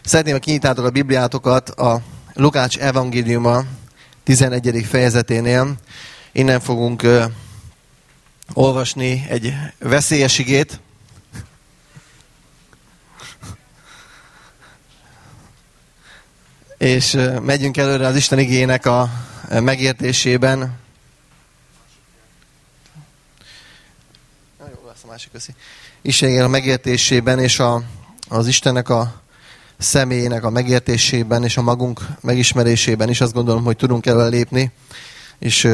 Szeretném, hogy kinyitátok a Bibliátokat a Lukács evangéliuma 11. fejezeténél. Innen fogunk olvasni egy veszélyes igét. És megyünk előre az Isten igének a megértésében. Jó, lesz a másik, köszi. Isten igének a megértésében és az Istennek a személyének a megértésében és a magunk megismerésében is azt gondolom, hogy tudunk előre lépni, és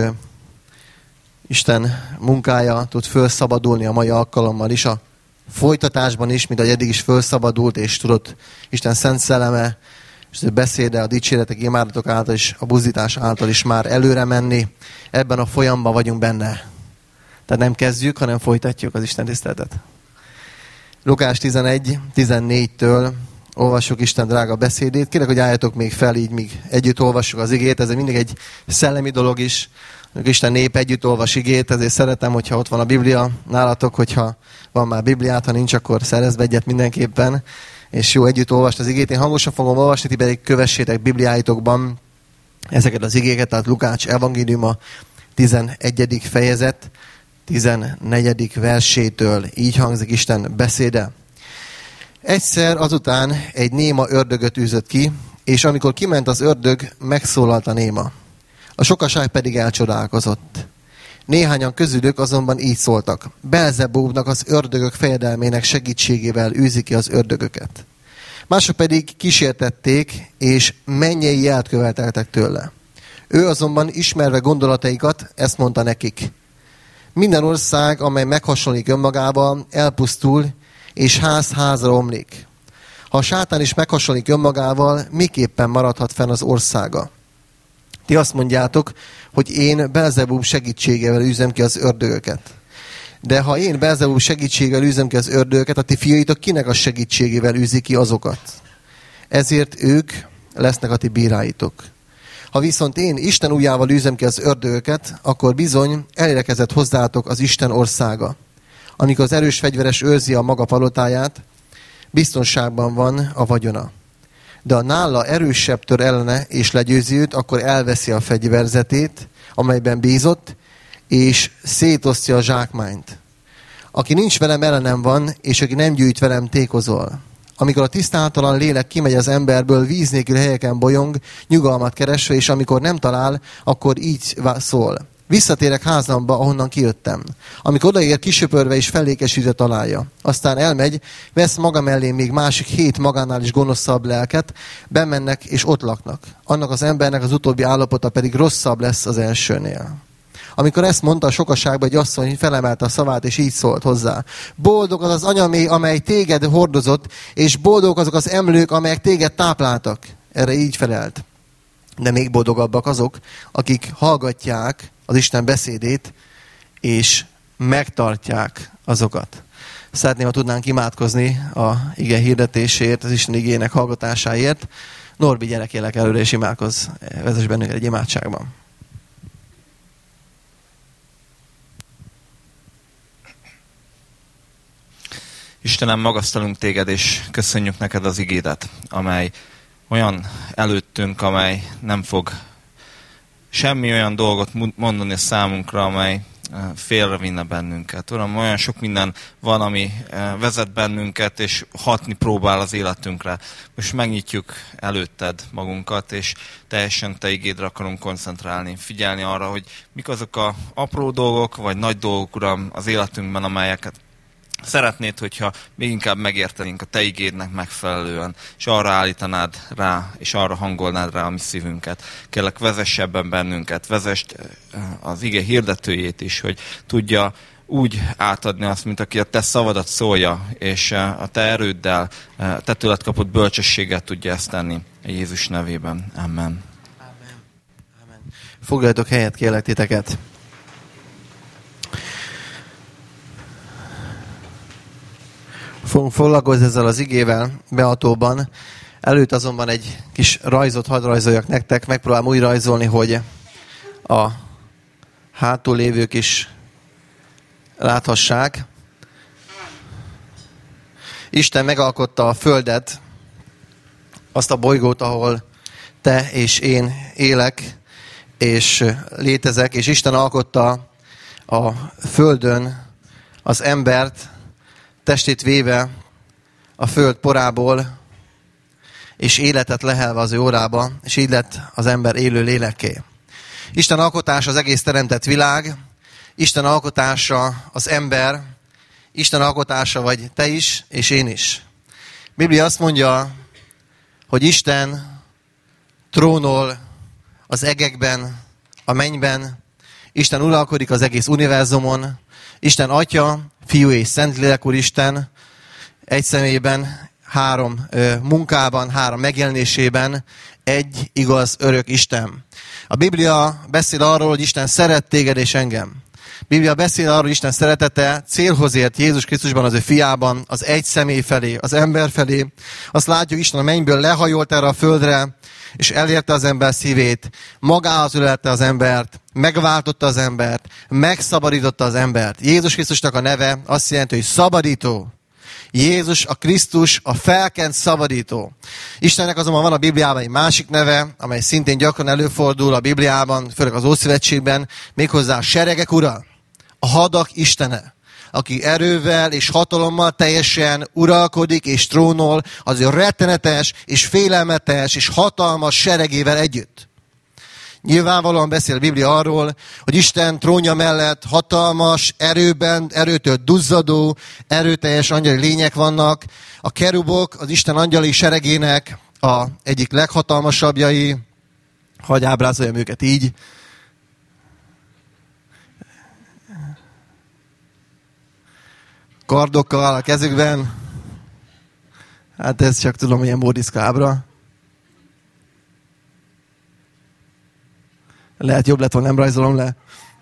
Isten munkája tud felszabadulni a mai alkalommal is, a folytatásban is, mint ahogy eddig is felszabadult, és tudott Isten szent szelleme, és a beszéde, a dicséretek, imádatok által is, a buzdítás által is már előre menni. Ebben a folyamban vagyunk benne. Tehát nem kezdjük, hanem folytatjuk az Isten tiszteletet. Lukács 11-14-től olvassuk Isten drága beszédét. Kérlek, hogy álljatok még fel, így míg együtt olvassuk az igét. Ez mindig egy szellemi dolog is. Isten nép együtt olvas igét, ezért szeretem, hogyha ott van a Biblia nálatok, hogyha van már Bibliát, ha nincs, akkor szerezd be egyet mindenképpen. És jó együtt olvast az igét. Én hangosan fogom olvasni, ti pedig kövessétek Bibliáitokban ezeket az igéket, tehát Lukács evangéliuma 11. fejezet, 14. versétől. Így hangzik Isten beszéde. Egyszer azután egy néma ördögöt űzött ki, és amikor kiment az ördög, megszólalt a néma. A sokaság pedig elcsodálkozott. Néhányan közülük azonban így szóltak. Belzebúbnak, az ördögök fejedelmének segítségével űzi ki az ördögöket. Mások pedig kísértették, és mennyei jelt követeltek tőle. Ő azonban ismerve gondolataikat, ezt mondta nekik. Minden ország, amely meghasonlik önmagával, elpusztul, és ház-házra omlik. Ha a sátán is meghasonlik önmagával, miképpen maradhat fenn az országa? Ti azt mondjátok, hogy én Belzebub segítségével űzem ki az ördögöket. De ha én Belzebub segítségével űzem ki az ördögöket, a ti fiaitok kinek a segítségével űzik ki azokat? Ezért ők lesznek a ti bíráitok. Ha viszont én Isten ujjával űzem ki az ördögöket, akkor bizony elérkezett hozzátok az Isten országa. Amikor az erős fegyveres őrzi a maga palotáját, biztonságban van a vagyona. De a nála erősebb tör ellene és legyőzi őt, akkor elveszi a fegyverzetét, amelyben bízott, és szétosztja a zsákmányt. Aki nincs velem, ellenem van, és aki nem gyűjt velem, tékozol. Amikor a tisztátalan lélek kimegy az emberből, víz nélkül helyeken bolyong, nyugalmat keresve, és amikor nem talál, akkor így szól. Visszatérek házamba, ahonnan kijöttem. Amikor odaér, kisöpörve és fellékesítve találja. Aztán elmegy, vesz maga mellé még másik 7 magánál is gonoszabb lelket, bemennek és ott laknak. Annak az embernek az utóbbi állapota pedig rosszabb lesz az elsőnél. Amikor ezt mondta, a sokaságban egy asszony felemelte a szavát, és így szólt hozzá. Boldog az az anyaméh, amely téged hordozott, és boldog azok az emlők, amelyek téged tápláltak. Erre így felelt. De még boldogabbak azok, akik hallgatják az Isten beszédét, és megtartják azokat. Szeretném, ha tudnánk imádkozni a ige hirdetésért, az Isten igének hallgatásáért. Norbi, gyere kérlek előre, és imádkozz, vezess bennünket egy imádságban. Istenem, magasztalunk téged, és köszönjük neked az igédet, amely olyan előttünk, amely nem fog semmi olyan dolgot mondani számunkra, amely félrevinne bennünket. Uram, olyan sok minden van, ami vezet bennünket, és hatni próbál az életünkre. Most megnyitjuk előtted magunkat, és teljesen te igédre akarunk koncentrálni, figyelni arra, hogy mik azok a apró dolgok, vagy nagy dolgok, Uram, az életünkben, amelyeket szeretnéd, hogyha még inkább megértenénk a te igédnek megfelelően, és arra állítanád rá, és arra hangolnád rá a mi szívünket. Kérlek, vezess ebben bennünket, vezess az ige hirdetőjét is, hogy tudja úgy átadni azt, mint aki a te szavadat szólja, és a te erőddel, te tőled kapott bölcsességet tudja ezt tenni. Jézus nevében. Amen. Amen. Amen. Foglaljatok helyet, kérlek titeket. Fogunk foglalkozni ezzel az igével beatóban. Előtt azonban egy kis rajzot hadd rajzoljak nektek. Megpróbálom úgy rajzolni, hogy a hátul lévők is láthassák. Isten megalkotta a földet azt a bolygót, ahol te és én élek, és létezek, és Isten alkotta a földön az embert, testét véve a föld porából, és életet lehelve az ő órába, és így lett az ember élő lélekké. Isten alkotása az egész teremtett világ, Isten alkotása az ember, Isten alkotása vagy te is, és én is. A Biblia azt mondja, hogy Isten trónol az egekben, a mennyben, Isten uralkodik az egész univerzumon, Isten Atya, Fiú és Szentlélek Úristen, egy személyben, 3 munkában, 3 megjelenésében, egy igaz, örök Isten. A Biblia beszél arról, hogy Isten szeret téged és engem. A Biblia beszél arról, hogy Isten szeretete célhoz ért Jézus Krisztusban, az ő fiában, az egy személy felé, az ember felé. Azt látjuk, Isten a mennyből lehajolt erre a földre, és elérte az ember szívét, magához ölelte az embert, megváltotta az embert, megszabadította az embert. Jézus Krisztusnak a neve azt jelenti, hogy szabadító. Jézus a Krisztus, a felkent szabadító. Istennek azonban van a Bibliában egy másik neve, amely szintén gyakran előfordul a Bibliában, főleg az Ószövetségben, méghozzá a seregek ura, a hadak istene, aki erővel és hatalommal teljesen uralkodik és trónol az ő rettenetes és félelmetes és hatalmas seregével együtt. Nyilvánvalóan beszél a Biblia arról, hogy Isten trónja mellett hatalmas, erőtől duzzadó, erőteljes angyali lények vannak. A kerubok az Isten angyali seregének egyik leghatalmasabbjai, hadd ábrázoljam őket így. Kardokkal a kezükben. Hát ez csak tudom, ilyen módiszkábra. Lehet jobb lett, ha nem rajzolom le.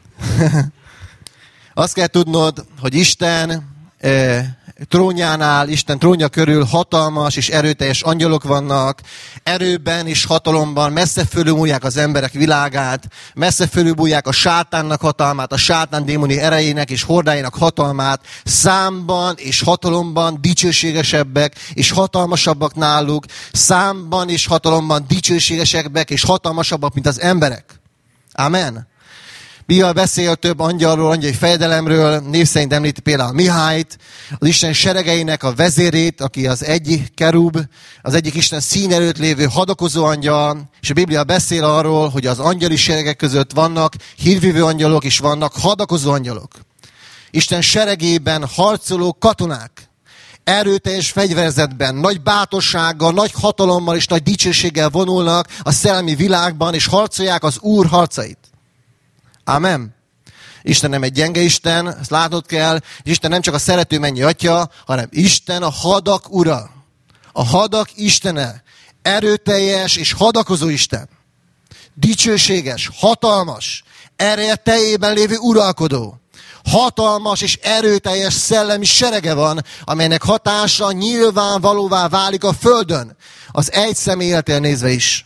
Azt kell tudnod, hogy Isten trónjánál, Isten trónja körül hatalmas és erőteljes angyalok vannak, erőben és hatalomban messze fölülmúlják az emberek világát, messze fölülmúlják a sátánnak hatalmát, a sátán démoni erejének és hordáinak hatalmát, számban és hatalomban dicsőségesebbek és hatalmasabbak náluk, számban és hatalomban dicsőségesebbek és hatalmasabbak, mint az emberek. Amen. Biblia beszél több angyalról, angyali fejedelemről, név szerint említi például Mihályt, az Isten seregeinek a vezérét, aki az egyik kerub, az egyik Isten szín előtt lévő hadakozó angyal, és a Biblia beszél arról, hogy az angyali seregek között vannak hírvívő angyalok, és vannak hadakozó angyalok. Isten seregében harcoló katonák, erőteljes fegyverzetben, nagy bátorsággal, nagy hatalommal és nagy dicsőséggel vonulnak a szellemi világban, és harcolják az Úr harcait. Amen. Isten nem egy gyenge Isten, ezt látnod kell, és Isten nem csak a szerető mennyi atya, hanem Isten a hadak ura. A hadak istene, erőteljes és hadakozó Isten. Dicsőséges, hatalmas, ereje teljében lévő uralkodó. Hatalmas és erőteljes szellemi serege van, amelynek hatása nyilvánvalóvá válik a földön, az egy személy életére nézve is.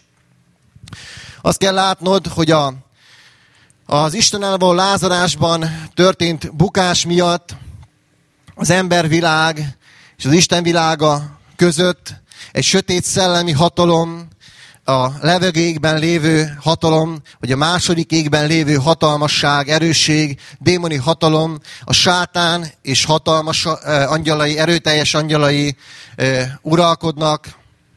Azt kell látnod, hogy az Istennel való lázadásban történt bukás miatt az embervilág és az Isten világa között egy sötét szellemi hatalom, a levegőkben lévő hatalom, vagy a második égben lévő hatalmasság, erősség, démoni hatalom, a sátán és hatalmas angyalai, erőteljes angyalai uralkodnak.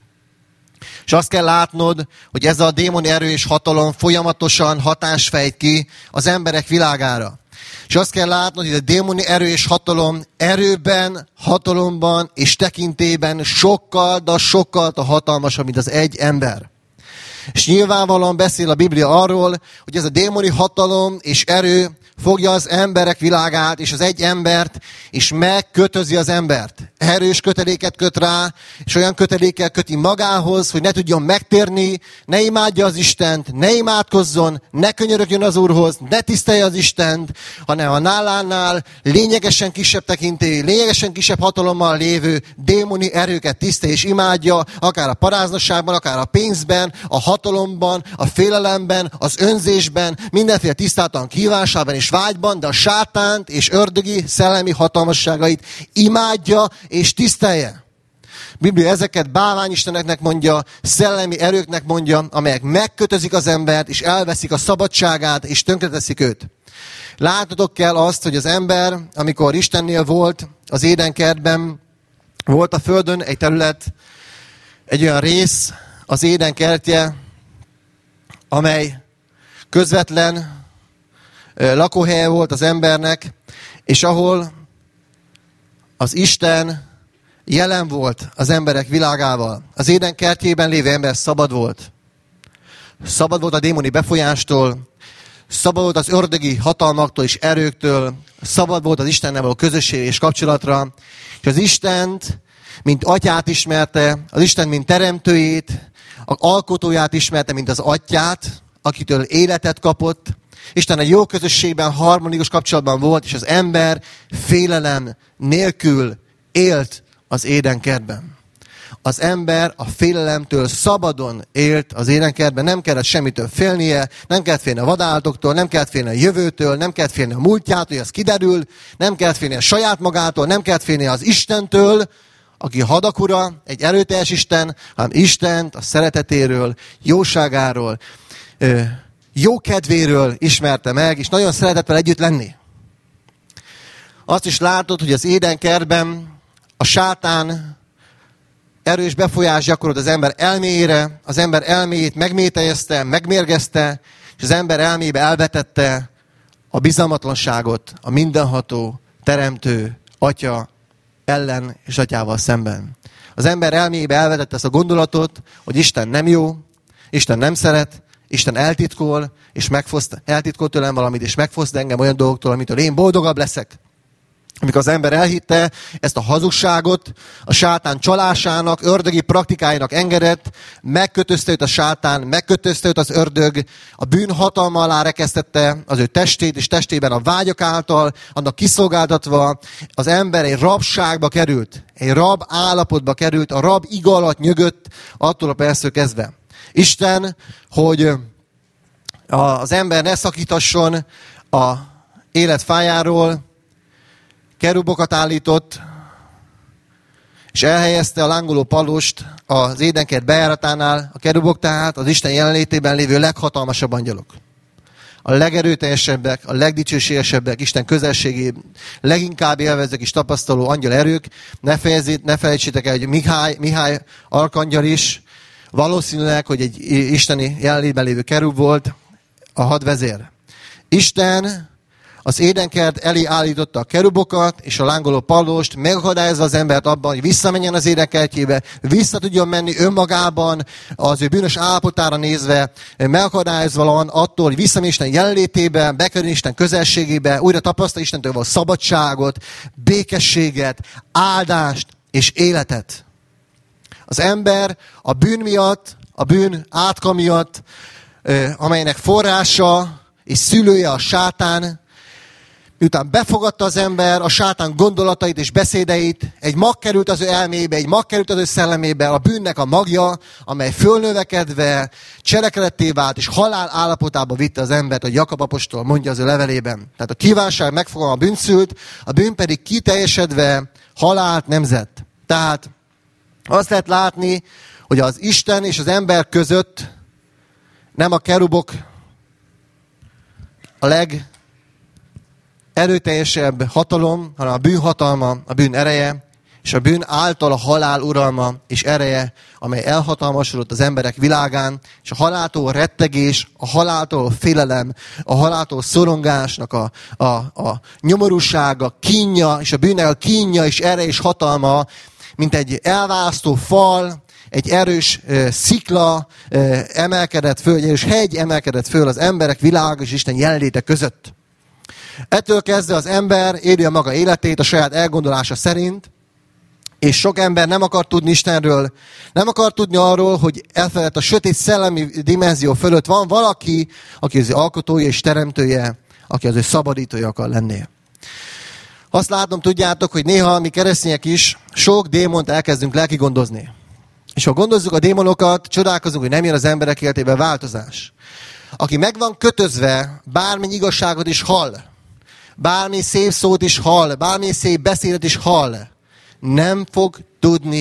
És azt kell látnod, hogy ez a démoni erő és hatalom folyamatosan hatást fejt ki az emberek világára. És azt kell látnod, hogy a démoni erő és hatalom erőben, hatalomban és tekintélyben sokkal, de sokkal hatalmasabb, mint az egy ember. És nyilvánvalóan beszél a Biblia arról, hogy ez a démoni hatalom és erő fogja az emberek világát és az egy embert, és megkötözi az embert. Erős köteléket köt rá, és olyan kötelékkel köti magához, hogy ne tudjon megtérni, ne imádja az Istent, ne imádkozzon, ne könyörögjön az Úrhoz, ne tisztelje az Istent, hanem a nálánál lényegesen kisebb tekintély, lényegesen kisebb hatalommal lévő démoni erőket tisztel és imádja, akár a paráznaságban, akár a pénzben, a hatalomban, a félelemben, az önzésben, mindenféle tisztátalan kívánságban és vágyban, de a sátánt és ördögi szellemi hatalmasságait imádja és tisztelje. Biblia ezeket bálványisteneknek mondja, szellemi erőknek mondja, amelyek megkötözik az embert, és elveszik a szabadságát, és tönkreteszik őt. Látnotok kell azt, hogy az ember, amikor Istennél volt, az Édenkertben, volt a földön egy terület, egy olyan rész, az Éden kertje, amely közvetlen lakóhelye volt az embernek, és ahol az Isten jelen volt az emberek világával. Az Éden kertjében lévő ember szabad volt. Szabad volt a démoni befolyástól, szabad volt az ördögi hatalmaktól és erőktől, szabad volt az Istennel való közösség és kapcsolatra, és az Istent, mint atyát ismerte, az Isten, mint teremtőjét, az alkotóját ismerte, mint az atyát, akitől életet kapott. Isten egy jó közösségben, harmonikus kapcsolatban volt, és az ember félelem nélkül élt az Édenkertben. Az ember a félelemtől szabadon élt az Édenkertben, nem kellett semmitől félnie, nem kellett félni a vadállatoktól, nem kellett félni a jövőtől, nem kellett félni a múltjától, hogy az kiderül, nem kellett félni a saját magától, nem kellett félni az Istentől, aki hadakura, egy erőteljes Isten, hanem Istent a szeretetéről, jóságáról, jókedvéről ismerte meg, és nagyon szeretett vele együtt lenni. Azt is látod, hogy az Édenkertben a sátán erős befolyás gyakorolt az ember elméjére, az ember elméjét megmételjezte, megmérgezte, és az ember elmébe elvetette a bizalmatlanságot, a mindenható, teremtő atya ellen és atyával szemben. Az ember elméjébe elvetette ezt a gondolatot, hogy Isten nem jó, Isten nem szeret, Isten eltitkol, és eltitkol tőlem valamit, és megfoszt engem olyan dolgoktól, amitől én boldogabb leszek. Amikor az ember elhitte ezt a hazugságot, a sátán csalásának, ördögi praktikáinak engedett, megkötözte őt a sátán, megkötözte őt az ördög, a bűn hatalma alá rekesztette az ő testét, és testében a vágyak által, annak kiszolgáltatva, az ember egy rabságba került, egy rab állapotba került, a rab iga alatt nyögött, attól a perctől kezdve. Isten, hogy az ember ne szakítasson a élet fájáról, kerubokat állított, és elhelyezte a lángoló palost az Édenkert bejáratánál, a kerubok tehát az Isten jelenlétében lévő leghatalmasabb angyalok. A legerőteljesebbek, a legdicsőségesebbek, Isten közelségében leginkább élvezők és tapasztaló angyal erők. Ne felejtsétek el, hogy Mihály arkangyal is valószínűleg, hogy egy isteni jelenlétben lévő kerub volt, a hadvezér. Isten az Édenkert elé állította a kerubokat és a lángoló palost, megakadályozva az embert abban, hogy visszamenjen az Édenkertjébe, vissza tudjon menni önmagában, az ő bűnös állapotára nézve, megakadályozva van attól, hogy visszamenjen Isten jelenlétébe, bekerül Isten közelségébe, újra tapasztal Istentől való szabadságot, békességet, áldást és életet. Az ember a bűn miatt, a bűn átka miatt, amelynek forrása és szülője a sátán, miután befogadta az ember a sátán gondolatait és beszédeit, egy mag került az ő elmébe, egy mag került az ő szellemébe, a bűnnek a magja, amely fölnövekedve, cselekedetté vált, és halál állapotába vitte az embert, hogy Jakab apostol mondja az ő levelében. Tehát a kívánság megfogalma a bűnszült, a bűn pedig kiteljesedve halált nemzett. Tehát azt lehet látni, hogy az Isten és az ember között nem a kerubok a legerőteljesebb hatalom, hanem a bűn hatalma, a bűn ereje, és a bűn által a halál uralma és ereje, amely elhatalmasodott az emberek világán, és a haláltól rettegés, a haláltól félelem, a haláltól szorongásnak a nyomorúsága, kínja, és a bűnnek a kínja és ereje és hatalma, mint egy elválasztó fal, egy erős szikla emelkedett föl, egy erős hegy emelkedett föl az emberek világa és Isten jelenléte között. Ettől kezdve az ember éli a maga életét a saját elgondolása szerint, és sok ember nem akar tudni Istenről, nem akar tudni arról, hogy elfelett a sötét szellemi dimenzió fölött van valaki, aki az ő alkotója és teremtője, aki az ő szabadítója akar lenni. Azt látom, tudjátok, hogy néha mi keresztények is sok démont elkezdünk lelkigondozni. És ha gondozzuk a démonokat, csodálkozunk, hogy nem jön az emberek életébe változás. Aki meg van kötözve, bármilyen igazságot is hall, bármi szép szót is hall, bármi szép beszédet is hall, nem fog tudni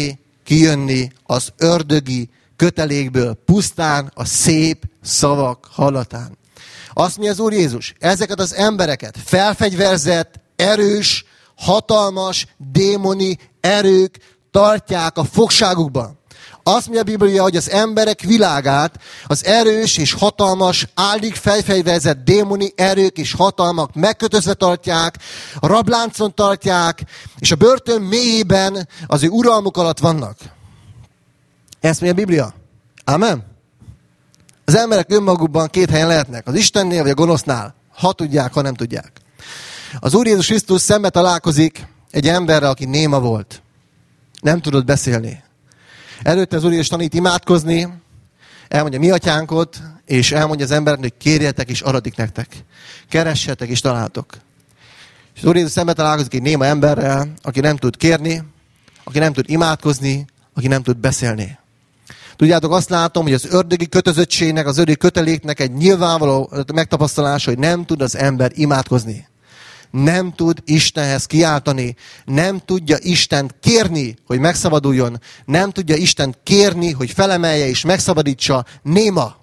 kijönni az ördögi kötelékből pusztán a szép szavak hallatán. Azt mondja az Úr Jézus, ezeket az embereket felfegyverzett, erős, hatalmas, démoni erők tartják a fogságukban. Azt mondja a Biblia, hogy az emberek világát az erős és hatalmas, áldig felfegyverzett démoni erők és hatalmak megkötözve tartják, a rabláncon tartják, és a börtön mélyében az ő uralmuk alatt vannak. Ezt mondja a Biblia. Amen. Az emberek önmagukban két helyen lehetnek. Az Istennél vagy a gonosznál. Ha tudják, ha nem tudják. Az Úr Jézus Krisztus szembe találkozik egy emberre, aki néma volt. Nem tudott beszélni. Előtte az Úr Jézus tanít imádkozni, elmondja mi atyánkot, és elmondja az embereknek, hogy kérjetek és adatik nektek. Keressetek és találtok. És az Úr Jézus szembe találkozik egy néma emberrel, aki nem tud kérni, aki nem tud imádkozni, aki nem tud beszélni. Tudjátok, azt látom, hogy az ördögi kötözöttségnek, az ördögi köteléknek egy nyilvánvaló megtapasztalása, hogy nem tud az ember imádkozni. Nem tud Istenhez kiáltani, nem tudja Istent kérni, hogy megszabaduljon, nem tudja Istent kérni, hogy felemelje és megszabadítsa, néma.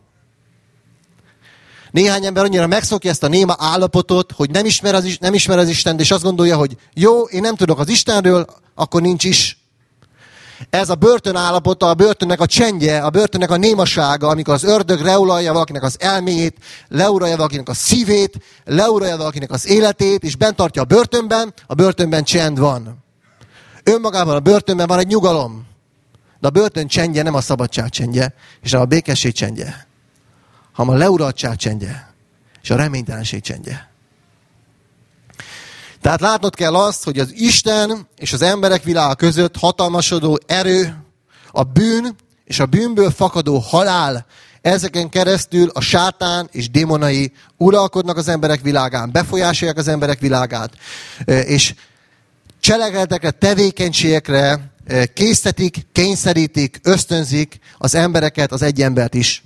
Néhány ember annyira megszokja ezt a néma állapotot, hogy nem ismer az Istent, és azt gondolja, hogy jó, én nem tudok az Istenről, akkor nincs is. Ez a börtön állapota, a börtönnek a csendje, a börtönnek a némasága, amikor az ördög leuralja valakinek az elméjét, leuralja valakinek a szívét, leuralja valakinek az életét, és bent tartja a börtönben csend van. Önmagában a börtönben van egy nyugalom. De a börtön csendje nem a szabadság csendje, és nem a békesség csendje, hanem a leuraltság csendje, és a reménytelenség csendje. Tehát látnod kell azt, hogy az Isten és az emberek világa között hatalmasodó erő, a bűn és a bűnből fakadó halál, ezeken keresztül a sátán és démonai uralkodnak az emberek világán, befolyásolják az emberek világát, és cselekedetekre, tevékenységekre késztetik, kényszerítik, ösztönzik az embereket, az egy embert is.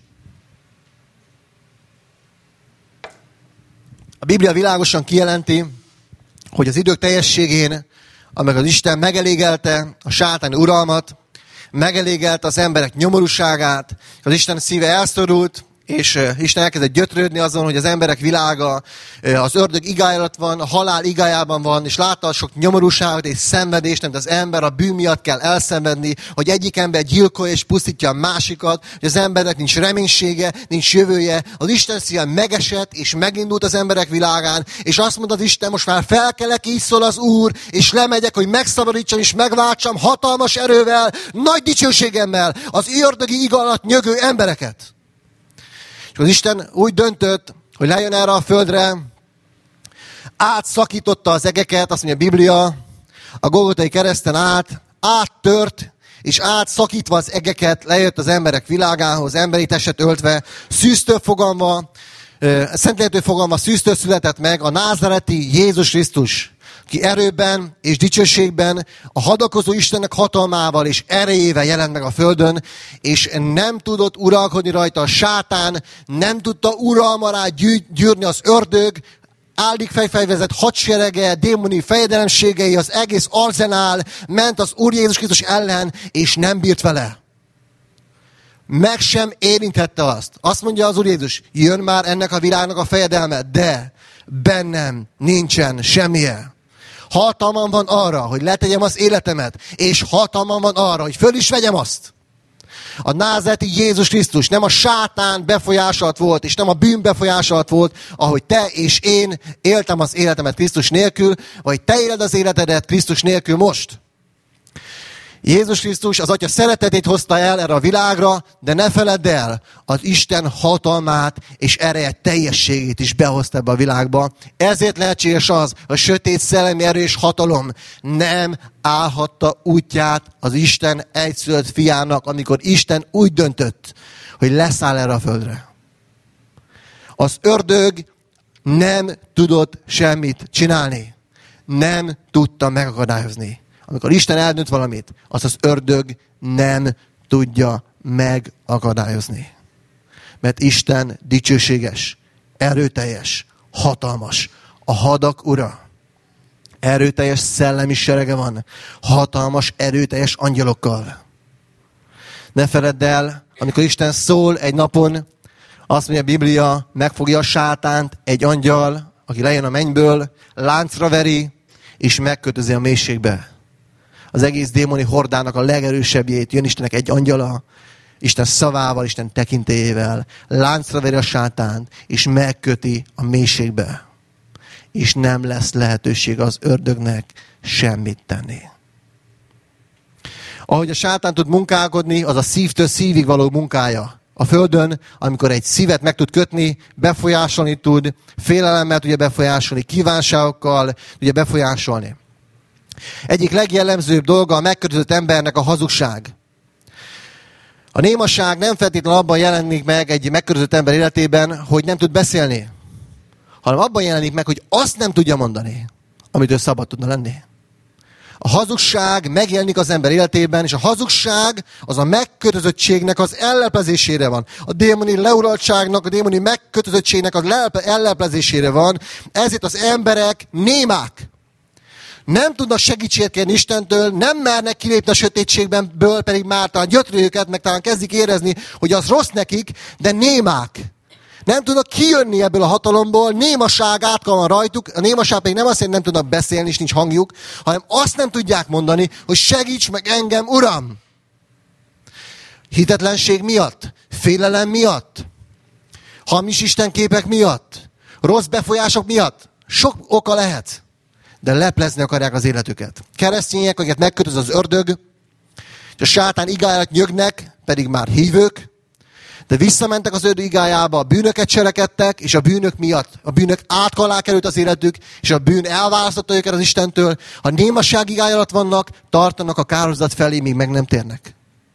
A Biblia világosan kijelenti, hogy az idők teljességén, amikor az Isten megelégelte a sátáni uralmat, megelégelte az emberek nyomorúságát, az Isten szíve elszorult, és Isten elkezdett gyötrődni azon, hogy az emberek világa az ördög igája alatt van, a halál igájában van, és látta a sok nyomorúságot és szenvedést, amit az ember a bűn miatt kell elszenvedni, hogy egyik ember gyilkolja és pusztítja a másikat, hogy az embernek nincs reménysége, nincs jövője. Az Isten szíve megesett, és megindult az emberek világán, és azt mondta az Isten, most már felkelek, így szól az Úr, és lemegyek, hogy megszabadítsam és megváltsam hatalmas erővel, nagy dicsőségemmel az ördögi iga alatt nyögő embereket. És az Isten úgy döntött, hogy lejön erre a földre, átszakította az egeket, azt mondja a Biblia, a Golgotai kereszten áttört, és átszakítva az egeket lejött az emberek világához, emberi testet öltve, szűztől fogalma, Szentléltől fogalma szűztől született meg a názáreti Jézus Krisztus, ki erőben és dicsőségben a hadakozó Istennek hatalmával és erejével jelent meg a földön, és nem tudott uralkodni rajta a sátán, nem tudta uralma rá gyűrni az ördög, áldig fejfejvezett hadserege, démoni fejedelemségei, az egész arzenál ment az Úr Jézus Krisztus ellen, és nem bírt vele. Meg sem érintette azt. Azt mondja az Úr Jézus, jön már ennek a világnak a fejedelme, de bennem nincsen semmije. Hatalmam van arra, hogy letegyem az életemet, és hatalmam van arra, hogy föl is vegyem azt. A názáreti Jézus Krisztus nem a sátán befolyásolt volt, és nem a bűn befolyásolt volt, ahogy te és én éltem az életemet Krisztus nélkül, vagy te éled az életedet Krisztus nélkül most. Jézus Krisztus az Atya szeretetét hozta el erre a világra, de ne feledd el, az Isten hatalmát és ereje teljességét is behozta ebbe a világba. Ezért lehetséges az, a sötét szellemi erő és hatalom nem állhatta útját az Isten egyszülött fiának, amikor Isten úgy döntött, hogy leszáll erre a földre. Az ördög nem tudott semmit csinálni. Nem tudta megakadályozni. Amikor Isten eldönt valamit, azt az ördög nem tudja megakadályozni. Mert Isten dicsőséges, erőteljes, hatalmas, a hadak ura. Erőteljes szellemi serege van, hatalmas, erőteljes angyalokkal. Ne feledd el, amikor Isten szól egy napon, azt mondja a Biblia, megfogja a sátánt egy angyal, aki lejön a mennyből, láncra veri, és megkötözi a mélységbe. Az egész démoni hordának a legerősebbjét jön Istennek egy angyala, Isten szavával, Isten tekintélyével, láncra veri a sátánt, és megköti a mélységbe. És nem lesz lehetőség az ördögnek semmit tenni. Ahogy a sátán tud munkálkodni, az a szívtől szívig való munkája. A földön, amikor egy szívet meg tud kötni, befolyásolni tud, félelemmel tudja befolyásolni, kívánságokkal tudja befolyásolni. Egyik legjellemzőbb dolga a megkötözött embernek a hazugság. A némaság nem feltétlenül abban jelenik meg egy megkötözött ember életében, hogy nem tud beszélni, hanem abban jelenik meg, hogy azt nem tudja mondani, amit ő szabad tudna lenni. A hazugság megjelenik az ember életében, és a hazugság az a megkötözöttségnek az elleplezésére van. A démoni leuraltságnak, a démoni megkötözöttségnek az elleplezésére van. Ezért az emberek némák. Nem tudnak segítséget kérni Istentől, nem mernek kilépni a sötétségbenből, pedig már talán gyötri őket, meg talán kezdik érezni, hogy az rossz nekik, de némák. Nem tudnak kijönni ebből a hatalomból, némaság átka van rajtuk, a némaság pedig nem azt jelenti, nem tudnak beszélni, és nincs hangjuk, hanem azt nem tudják mondani, hogy segíts meg engem, Uram! Hitetlenség miatt, félelem miatt, hamis istenképek miatt, rossz befolyások miatt, sok oka lehet, de leplezni akarják az életüket. Keresztények, akiket megkötöz az ördög, és a sátán igáját nyögnek, pedig már hívők, de visszamentek az ördög igájába, a bűnöket cselekedtek, és a bűnök miatt, a bűnök átk alá került az életük, és a bűn elválasztotta őket az Istentől. Ha némaság igája alatt vannak, tartanak a kárhozat felé, míg meg nem térnek.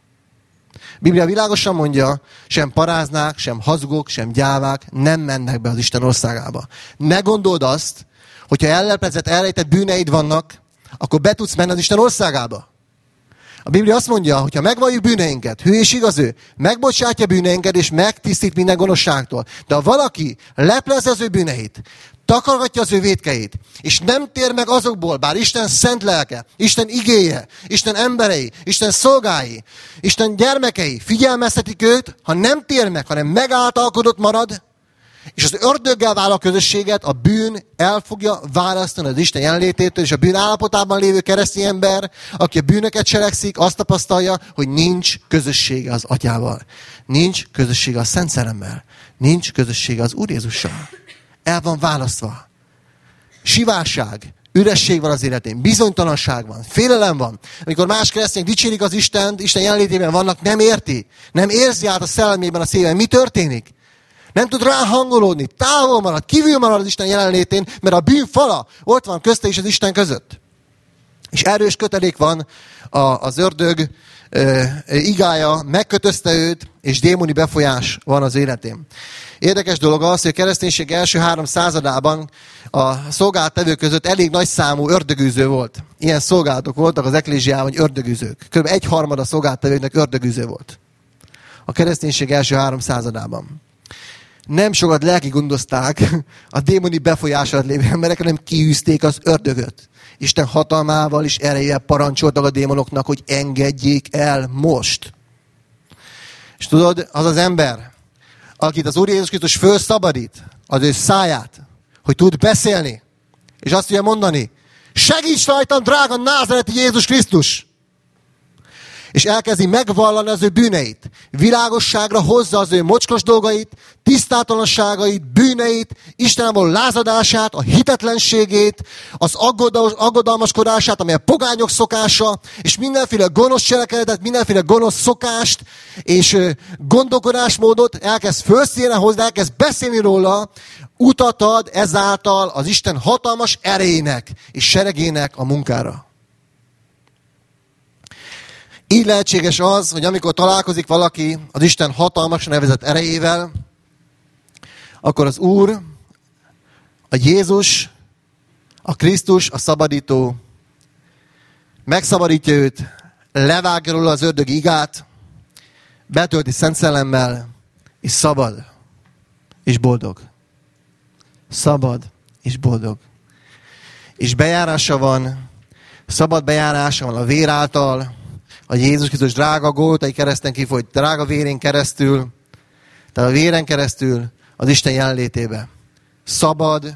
A Biblia világosan mondja, sem paráznák, sem hazugok, sem gyávák nem mennek be az Isten országába. Ne gondold azt, hogyha elleplezett, elrejtett bűneid vannak, akkor be tudsz menni az Isten országába. A Biblia azt mondja, hogy ha megvalljuk bűneinket, hű és igaz ő, megbocsátja bűneinket, és megtisztít minden gonoszságtól. De ha valaki leplez az ő bűneit, takargatja az ő vétkeit, és nem tér meg azokból, bár Isten szent lelke, Isten igéje, Isten emberei, Isten szolgái, Isten gyermekei figyelmeztetik őt, ha nem tér meg, hanem megáltalkodott marad, és az ördöggel vállal a közösséget, a bűn el fogja választani az Isten jelenlététől, és a bűn állapotában lévő keresztény ember, aki a bűnöket cselekszik, azt tapasztalja, hogy nincs közössége az Atyával. Nincs közössége a Szent Szellemmel. Nincs közössége az Úr Jézussal. El van választva. Sivárság, üresség van az életén, bizonytalanság van, félelem van. Amikor más keresztények dicsérik az Istent, Isten jelenlétében vannak, nem érti, nem érzi át a szellemében, a szívében. Mi történik? Nem tud ráhangolódni, távol marad, kívül marad az Isten jelenlétén, mert a bűn fala ott van közte és az Isten között. És erős kötelék van az ördög igája, megkötözte őt, és démoni befolyás van az életén. Érdekes dolog az, hogy a kereszténység első 3 századában a szolgálattevők között elég nagy számú ördögűző volt. Ilyen szolgálatok voltak az eklézsiában, hogy ördögűzők. Kb. 1/3 a szolgálattevőknek ördögűző volt. A kereszténység első 3 századában. Nem sokat lelki gondozták a démoni befolyás alatt lévő emberek, hanem kiűzték az ördögöt. Isten hatalmával és erejével parancsoltak a démonoknak, hogy engedjék el most. És tudod, az az ember, akit az Úr Jézus Krisztus fölszabadít, az ő száját, hogy tud beszélni, és azt tudja mondani, segíts rajtam, drága názareti Jézus Krisztus! És elkezdi megvallani az ő bűneit. Világosságra hozza az ő mocskos dolgait, tisztátalanságait, bűneit, Istenából lázadását, a hitetlenségét, az aggodalmaskodását, amely a pogányok szokása, és mindenféle gonosz cselekedetet, mindenféle gonosz szokást, és gondolkodásmódot elkezd felszínre hozni, elkezd beszélni róla, utat ad ezáltal az Isten hatalmas erejének és seregének a munkára. Így lehetséges az, hogy amikor találkozik valaki az Isten hatalmas nevezett erejével, akkor az Úr, a Jézus, a Krisztus, a szabadító megszabadítja őt, levágja róla az ördögi igát, betölti Szent Szellemmel, és szabad, és boldog. Szabad, és boldog. És bejárása van, szabad bejárása van a vér által, a Jézus Krisztus drága Golgotai kereszten kifolyt, drága vérén keresztül, tehát a véren keresztül az Isten jelenlétébe. Szabad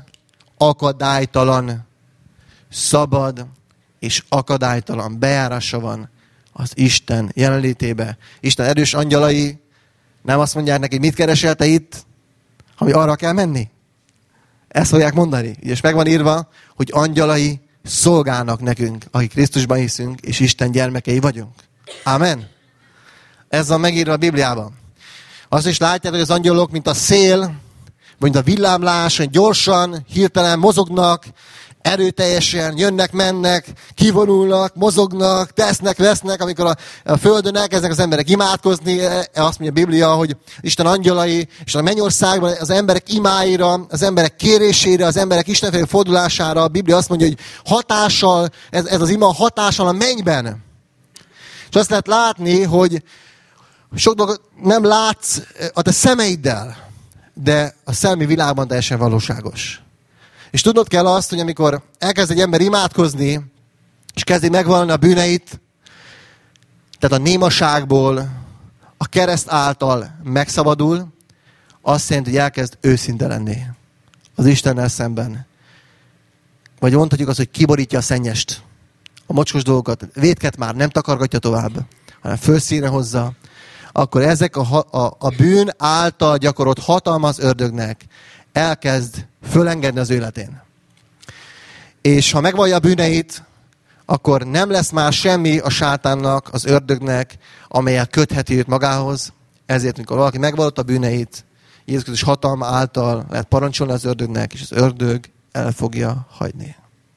és akadálytalan bejárása van az Isten jelenlétébe. Isten erős angyalai nem azt mondják neki, mit keresel te itt, ami arra kell menni. Ezt fogják mondani. És meg van írva, hogy angyalai szolgálnak nekünk, akik Krisztusban hiszünk, és Isten gyermekei vagyunk. Amen. Ez van megírva a Bibliában. Azt is látják, hogy az angyalok, mint a szél, mint a villámlás, hogy gyorsan, hirtelen mozognak, erőteljesen jönnek, mennek, kivonulnak, mozognak, tesznek, vesznek, amikor a földön elkezdenek az emberek imádkozni, azt mondja a Biblia, hogy Isten angyalai, és a mennyországban az emberek imáira, az emberek kérésére, az emberek Isten felé fordulására, a Biblia azt mondja, hogy hatással, ez az ima hatással a mennyben. És azt lehet látni, hogy sok dolgot nem látsz a te szemeiddel, de a szellemi világban teljesen valóságos. És tudnod kell azt, hogy amikor elkezd egy ember imádkozni, és kezdi megvallani a bűneit, tehát a némaságból, a kereszt által megszabadul, azt jelenti, hogy elkezd őszinte lenni az Istennel szemben. Vagy mondhatjuk azt, hogy kiborítja a szennyest, a mocskos dolgokat, vétket már nem takargatja tovább, hanem fölszínre hozza, akkor ezek a bűn által gyakorolt hatalma az ördögnek elkezd fölengedni az életén. És ha megvallja a bűneit, akkor nem lesz már semmi a sátánnak, az ördögnek, amelyel kötheti őt magához. Ezért, amikor valaki megvallott a bűneit, Jézus Krisztus hatalma által lehet parancsolni az ördögnek, és az ördög el fogja hagyni.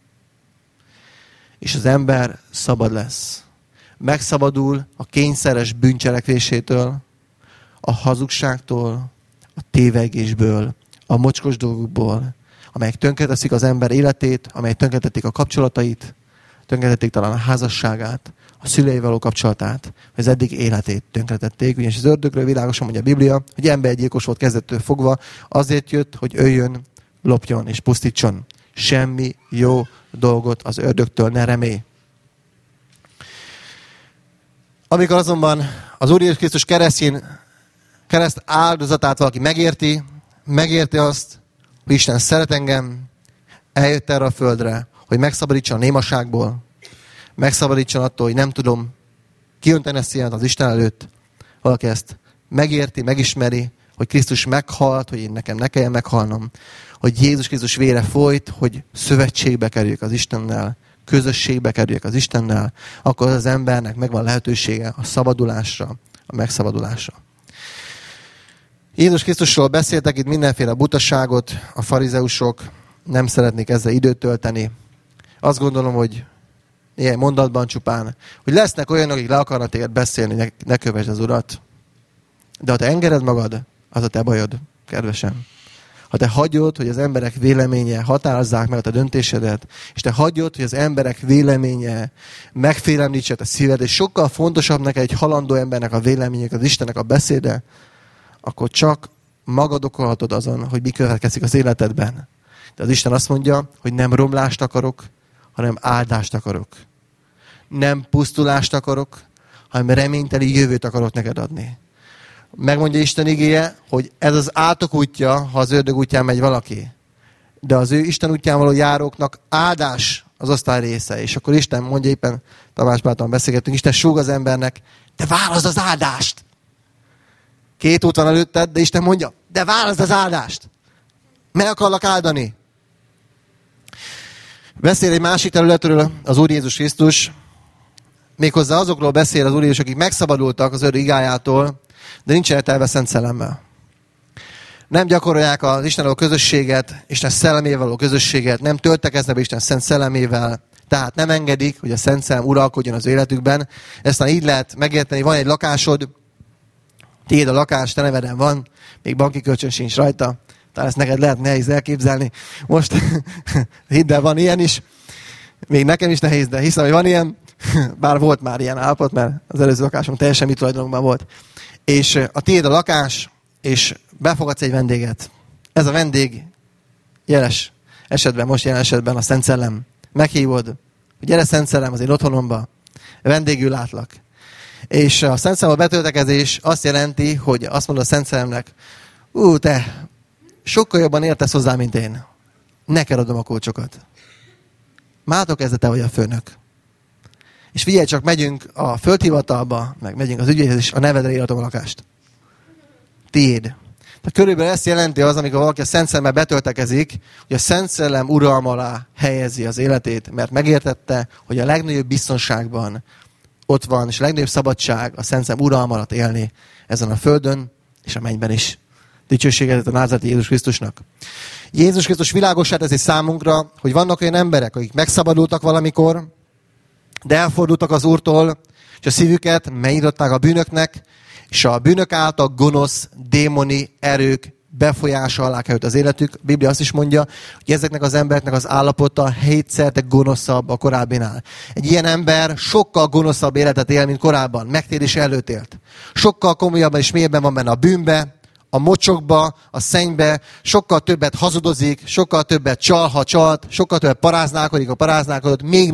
És az ember szabad lesz. Megszabadul a kényszeres bűncselekvésétől, a hazugságtól, a tévegésből, a mocskos dolgokból, amelyek tönkreteszik az ember életét, amelyek tönkretették a kapcsolatait, tönkretették talán a házasságát, a szüleivel való kapcsolatát, az eddig életét tönkretették. Ugyanis az ördögről világosan mondja a Biblia, hogy embergyilkos volt kezdettől fogva, azért jött, hogy öljön, lopjon és pusztítson. Semmi jó dolgot az ördögtől ne remélj. Amikor azonban az Úr Jézus Krisztus kereszt áldozatát valaki megérti azt, hogy Isten szeret engem, eljött erre a földre, hogy megszabadítson a némaságból, megszabadítson attól, hogy nem tudom kiönteni a színet az Isten előtt. Valaki ezt megérti, megismeri, hogy Krisztus meghalt, hogy én nekem ne kelljen meghalnom, hogy Jézus Krisztus vére folyt, hogy szövetségbe kerüljük az Istennel, közösségbe kerüljek az Istennel, akkor az embernek megvan lehetősége a szabadulásra, a megszabadulásra. Jézus Krisztusról beszéltek itt mindenféle butaságot, a farizeusok nem szeretnék ezzel időt tölteni. Azt gondolom, hogy ilyen mondatban csupán, hogy lesznek olyanok, akik le akarnak téged beszélni, ne kövesd az Urat. De ha te engeded magad, az a te bajod, kedvesem. Ha te hagyod, hogy az emberek véleménye határozzák meg a te döntésedet, és te hagyod, hogy az emberek véleménye megfélemlítse a szíved, és sokkal fontosabb neked egy halandó embernek a vélemények, az Istennek a beszéde, akkor csak magad okolhatod azon, hogy mi következik az életedben. De az Isten azt mondja, hogy nem romlást akarok, hanem áldást akarok. Nem pusztulást akarok, hanem reményteli jövőt akarok neked adni. Megmondja Isten igéje, hogy ez az átok útja, ha az ördög útján megy valaki. De az ő Isten útján való járóknak áldás az osztály része. És akkor Isten mondja, éppen Tamás bátorban beszélgettünk, Isten súg az embernek, de válaszd az áldást! 2 út van előtted, de Isten mondja, de válaszd az áldást! Meg akarlak áldani! Beszél egy másik területről az Úr Jézus Krisztus, méghozzá azokról beszél az Úr Jézus, akik megszabadultak az ördög igájától, de nincsenek telve Szent Szellemmel. Nem gyakorolják az Istennel a közösséget, Isten szellemével való közösséget, nem töltekeznek be Isten Szent Szellemével, tehát nem engedik, hogy a Szent Szellem uralkodjon az életükben. Ezt így lehet megérteni, van egy lakásod, tiéd a lakás, te neveden van, még banki kölcsön sincs rajta, talán ezt neked lehet nehéz elképzelni. Most hidd el, van ilyen is, még nekem is nehéz, de hiszem, hogy van ilyen, bár volt már ilyen állapot, mert az előző lakásom teljesen mi tulajdonunkban volt. És a tiéd a lakás, és befogadsz egy vendéget. Ez a vendég jeles esetben, most jelen esetben a Szent Szellem. Meghívod, hogy gyere Szent Szellem az én otthonomba, vendégül látlak. És a Szent Szellembe betöltekezés azt jelenti, hogy azt mondod a Szent Szellemnek, te sokkal jobban értesz hozzá, mint én. Neked adom a kulcsokat. Mától kezdve te vagy a főnök. És figyelj csak, megyünk a földhivatalba, meg megyünk az ügyéhez, és a nevedre íratom a lakást. Tiéd. Tehát körülbelül ezt jelenti az, amikor valaki a Szent Szellemmel betöltekezik, hogy a Szent Szellem uralma alá helyezi az életét, mert megértette, hogy a legnagyobb biztonságban ott van, és a legnagyobb szabadság a Szent Szellem uralma alatt élni ezen a földön, és a mennyben is. Dicsőséget a názáreti Jézus Krisztusnak. Jézus Krisztus világossá teszi számunkra, hogy vannak olyan emberek, akik megszabadultak valamikor, de elfordultak az Úrtól, és a szívüket megnyitották a bűnöknek, és a bűnök által gonosz, démoni erők befolyása alá került az életük. A Biblia azt is mondja, hogy ezeknek az embereknek az állapota 7-szerte gonoszabb a korábbinál. Egy ilyen ember sokkal gonoszabb életet él, mint korábban. Megtérés előtt élt. Sokkal komolyabban és mélyebben van benne a bűnbe, a mocsokba, a szennybe, sokkal többet hazudozik, sokkal többet csal, ha csalt, sokkal többet paráználkodik, ha paráználkodott, még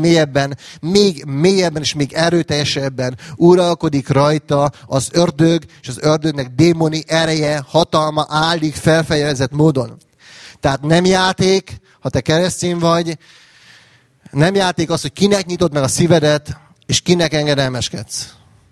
mélyebben és még erőteljesebben uralkodik rajta az ördög, és az ördögnek démoni ereje, hatalma állik felfejezett módon. Tehát nem játék, ha te keresztény vagy, nem játék az, hogy kinek nyitod meg a szívedet, és kinek engedelmeskedsz.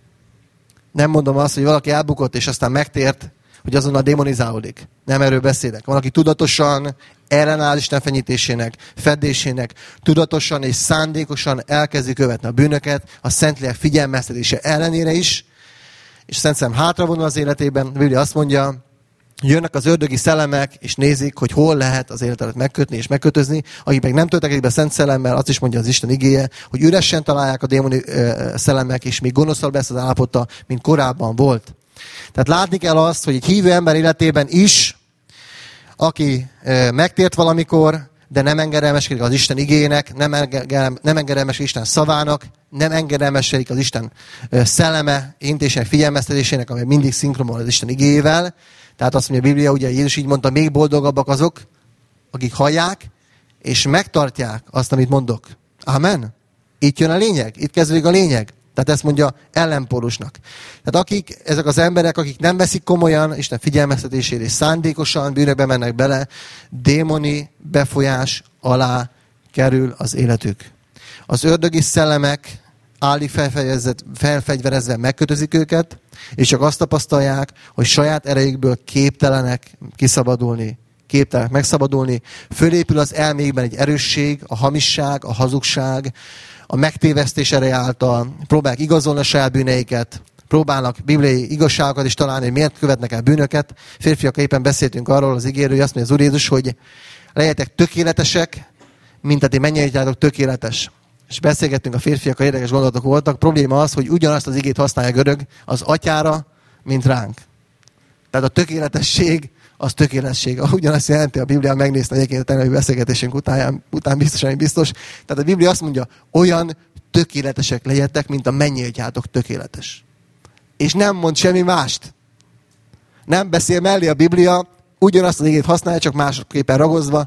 Nem mondom azt, hogy valaki elbukott, és aztán megtért, hogy azonnal démonizálódik. Nem erről beszélek. Van, aki tudatosan ellenáll Isten fenyítésének, fedésének, tudatosan és szándékosan elkezdi követni a bűnöket, a Szentlélek figyelmeztetése ellenére is, és Szent Szellem hátravonul az életében. A Biblia azt mondja, jönnek az ördögi szellemek, és nézik, hogy hol lehet az életet megkötni és megkötözni. Akik meg nem töltekezik be a Szent Szellemmel, azt is mondja az Isten igéje, hogy üresen találják a démoni szellemek, és még gonoszabb lesz az állapota, mint korábban volt. Tehát látni kell azt, hogy egy hívő ember életében is, aki megtért valamikor, de nem engedelmeskedik az Isten igéjének, nem engedelmeskedik Isten szavának, nem engedelmeskedik az Isten szelleme, intésének, figyelmeztetésének, amely mindig szinkronban az Isten igéjével. Tehát azt mondja a Biblia, ugye Jézus így mondta, még boldogabbak azok, akik hallják, és megtartják azt, amit mondok. Amen? Itt jön a lényeg, itt kezdődik a lényeg. Tehát ezt mondja ellenpólusnak. Tehát ezek az emberek, akik nem veszik komolyan Isten figyelmeztetését, és szándékosan bűnökbe mennek bele, démoni befolyás alá kerül az életük. Az ördögi szellemek állig felfegyverezve megkötözik őket, és csak azt tapasztalják, hogy saját erejükből képtelenek kiszabadulni, képtelenek megszabadulni. Fölépül az elmékben egy erősség, a hamisság, a hazugság, a megtévesztés ereje által, próbálják igazolni a saját bűneiket, próbálnak bibliai igazságokat is találni, hogy miért követnek el bűnöket. Férfiak, éppen beszéltünk arról az ígérő, hogy azt mondja az Úr Jézus, hogy legyetek tökéletesek, mint a ti mennyeitátok tökéletes. És beszélgettünk a férfiakkal, érdekes gondolatok voltak. Probléma az, hogy ugyanazt az igét használja a görög az atyára, mint ránk. Tehát a tökéletesség, az tökéletesség. Ugyanazt jelenti, a Biblia megnézte egyébként a tegnapi beszélgetésünk után biztos. Tehát a Biblia azt mondja, olyan tökéletesek legyetek, mint a mennyeitátok tökéletes. És nem mond semmi mást. Nem beszél mellé a Biblia, ugyanazt az igét használja, csak másképpen ragozva.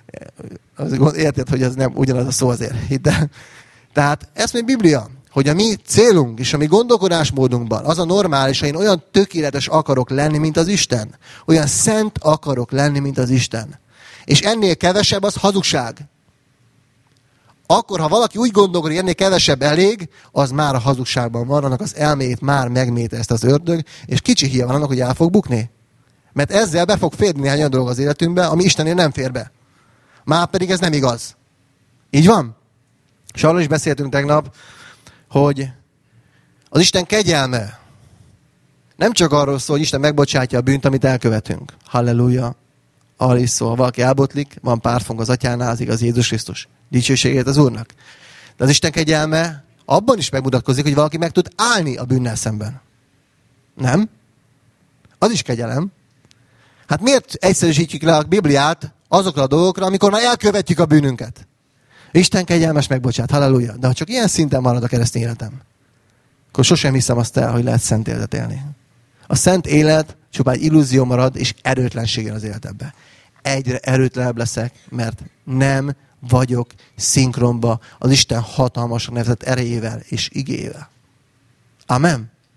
Érted, hogy ez nem ugyanaz a szó azért. Hidd el. Tehát ezt mondja a Biblia, hogy a mi célunk és a mi gondolkodásmódunkban az a normális, hogy én olyan tökéletes akarok lenni, mint az Isten. Olyan szent akarok lenni, mint az Isten. És ennél kevesebb az hazugság. Akkor, ha valaki úgy gondolkodik, hogy ennél kevesebb elég, az már a hazugságban van, annak az elméjét már megméte ezt az ördög, és kicsi híja van annak, hogy el fog bukni. Mert ezzel be fog férni néhány olyan dolog az életünkbe, ami Istennél nem fér be. Már pedig ez nem igaz. Így van? És arról is beszéltünk tegnap, hogy az Isten kegyelme nem csak arról szól, hogy Isten megbocsátja a bűnt, amit elkövetünk. Halleluja. Arról is szól, valaki elbotlik, van párfong az atyánál, az igaz Jézus Krisztus. Dicsőségét az Úrnak. De az Isten kegyelme abban is megmutatkozik, hogy valaki meg tud állni a bűnnel szemben. Nem? Az is kegyelem. Hát miért egyszerűsítjük le a Bibliát azokra a dolgokra, amikor már elkövetjük a bűnünket? Isten kegyelmes megbocsát, halleluja. De ha csak ilyen szinten marad a keresztény életem, akkor sosem hiszem azt el, hogy lehet szent életet élni. A szent élet csupán egy illúzió marad, és erőtlenség jön az életembe. Egyre erőtlenebb leszek, mert nem vagyok szinkronba az Isten hatalmasan nevezett erejével és igéjével. Amen.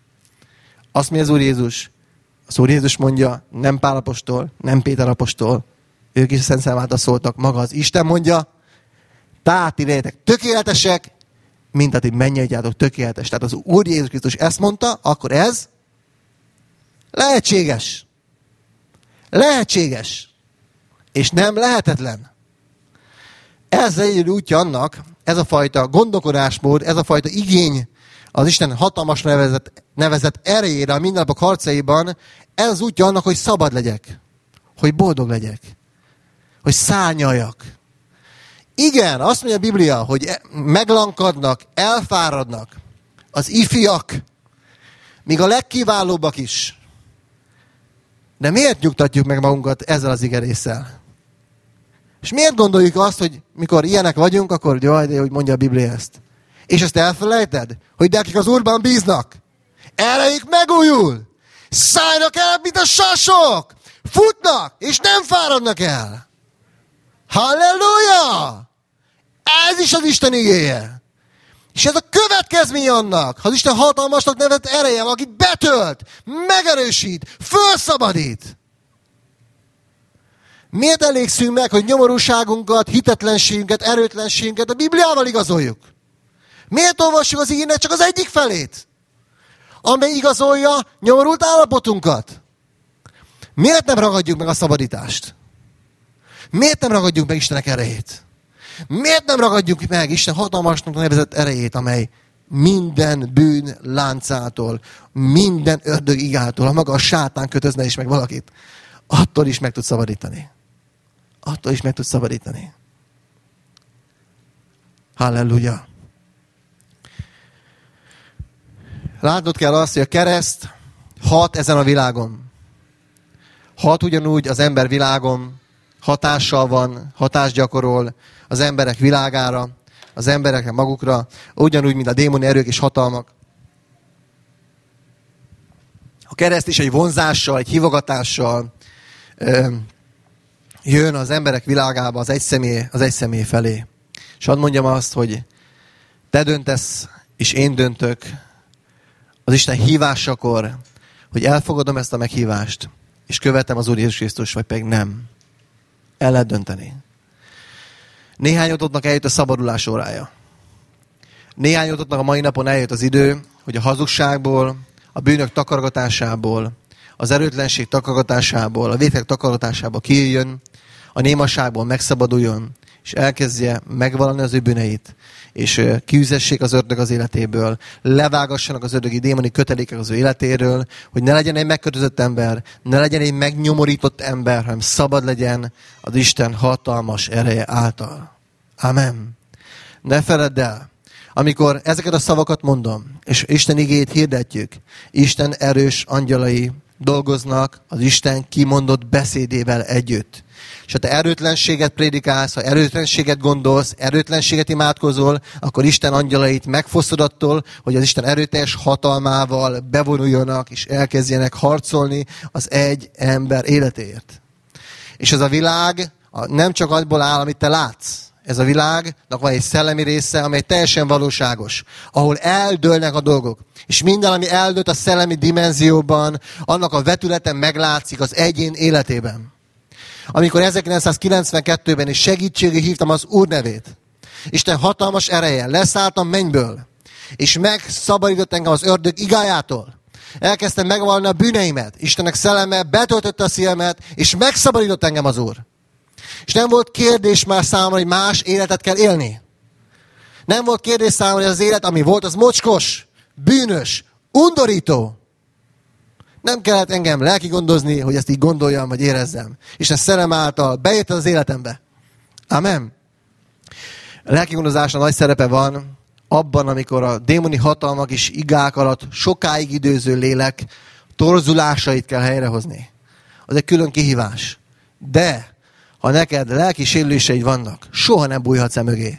Azt mondja az Úr Jézus. Az Úr Jézus mondja, nem Pál apostol, nem Péter apostol. Ők is a Szent Szellem által szóltak. Maga az Isten mondja, tehát ti legyetek tökéletesek, mint a ti mennyeityátok tökéletes. Tehát az Úr Jézus Krisztus ezt mondta, akkor ez lehetséges. Lehetséges. És nem lehetetlen. Ez egy útja annak, ez a fajta gondolkodásmód, ez a fajta igény az Isten hatalmas nevezett erejére a mindennapok harcaiban, ez az útja annak, hogy szabad legyek. Hogy boldog legyek. Hogy szárnyaljak. Igen, azt mondja a Biblia, hogy meglankadnak, elfáradnak az ifjak, míg a legkiválóbbak is. De miért nyugtatjuk meg magunkat ezzel az igerésszel? És miért gondoljuk azt, hogy mikor ilyenek vagyunk, akkor jaj, de hogy mondja a Biblia ezt. És ezt elfelejted? Hogy de akik az Úrban bíznak, erejük megújul, szállnak el, mint a sasok, futnak, és nem fáradnak el. Halleluja! Ez is az Isten igéje. És ez a következmény annak, ha az Isten hatalmasnak nevezett ereje, akit betölt, megerősít, felszabadít. Miért elégszünk meg, hogy nyomorúságunkat, hitetlenségünket, erőtlenségünket a Bibliával igazoljuk? Miért olvassuk az igének csak az egyik felét, amely igazolja nyomorult állapotunkat? Miért nem ragadjuk meg a szabadítást? Miért nem ragadjuk meg Istenek erejét? Miért nem ragadjuk meg Isten hatalmasnak nevezett erejét, amely minden bűn láncától, minden ördög igától, ha maga a sátán kötözne is meg valakit, attól is meg tud szabadítani. Attól is meg tud szabadítani. Halleluja! Látnod kell azt, hogy a kereszt hat ezen a világon. Hat ugyanúgy az ember világon, hatással van, hatást gyakorol az emberek világára, az emberekre magukra, ugyanúgy, mint a démoni erők és hatalmak. A kereszt is egy vonzással, egy hívogatással jön az emberek világába az egy személy felé. És hadd mondjam azt, hogy te döntesz, és én döntök az Isten hívásakor, hogy elfogadom ezt a meghívást, és követem az Úr Jézus Krisztus, vagy pedig nem. El lehet dönteni. Néhányatoknak eljött a szabadulás órája. Néhányatoknak a mai napon eljött az idő, hogy a hazugságból, a bűnök takargatásából, az erőtlenség takargatásából, a vétek takargatásából kijöjjön, a némaságból megszabaduljon, és elkezdje megvallani az ő bűneit, és kiüzessék az ördög az életéből, levágassanak az ördögi démoni kötelékek az ő életéről, hogy ne legyen egy megkötözött ember, ne legyen egy megnyomorított ember, hanem szabad legyen az Isten hatalmas ereje által. Amen. Ne feledd el, amikor ezeket a szavakat mondom, és Isten igéjét hirdetjük, Isten erős angyalai dolgoznak az Isten kimondott beszédével együtt. És ha te erőtlenséget prédikálsz, ha erőtlenséget gondolsz, erőtlenséget imádkozol, akkor Isten angyalait megfosztod attól, hogy az Isten erőteljes hatalmával bevonuljanak, és elkezdjenek harcolni az egy ember életéért. És ez a világ nem csak abból áll, amit te látsz. Ez a világnak van egy szellemi része, amely teljesen valóságos, ahol eldőlnek a dolgok. És minden, ami eldőlt a szellemi dimenzióban, annak a vetülete meglátszik az egyén életében. Amikor 1992-ben is segítségül hívtam az Úr nevét, Isten hatalmas ereje, leszálltam mennyből, és megszabadított engem az ördög igájától. Elkezdtem megvallani a bűneimet, Istennek szelleme betöltötte a szívemet, és megszabadított engem az Úr. És nem volt kérdés már számomra, hogy más életet kell élni. Nem volt kérdés számomra, hogy az élet, ami volt, az mocskos, bűnös, undorító. Nem kellett engem lelki gondozni, hogy ezt így gondoljam, vagy érezzem. Isten szerelem által bejött az életembe. Amen. A lelki gondozásnak nagy szerepe van abban, amikor a démoni hatalmak és igák alatt sokáig időző lélek torzulásait kell helyrehozni. Az egy külön kihívás. De ha neked lelki sérüléseid vannak, soha nem bújhatsz mögé.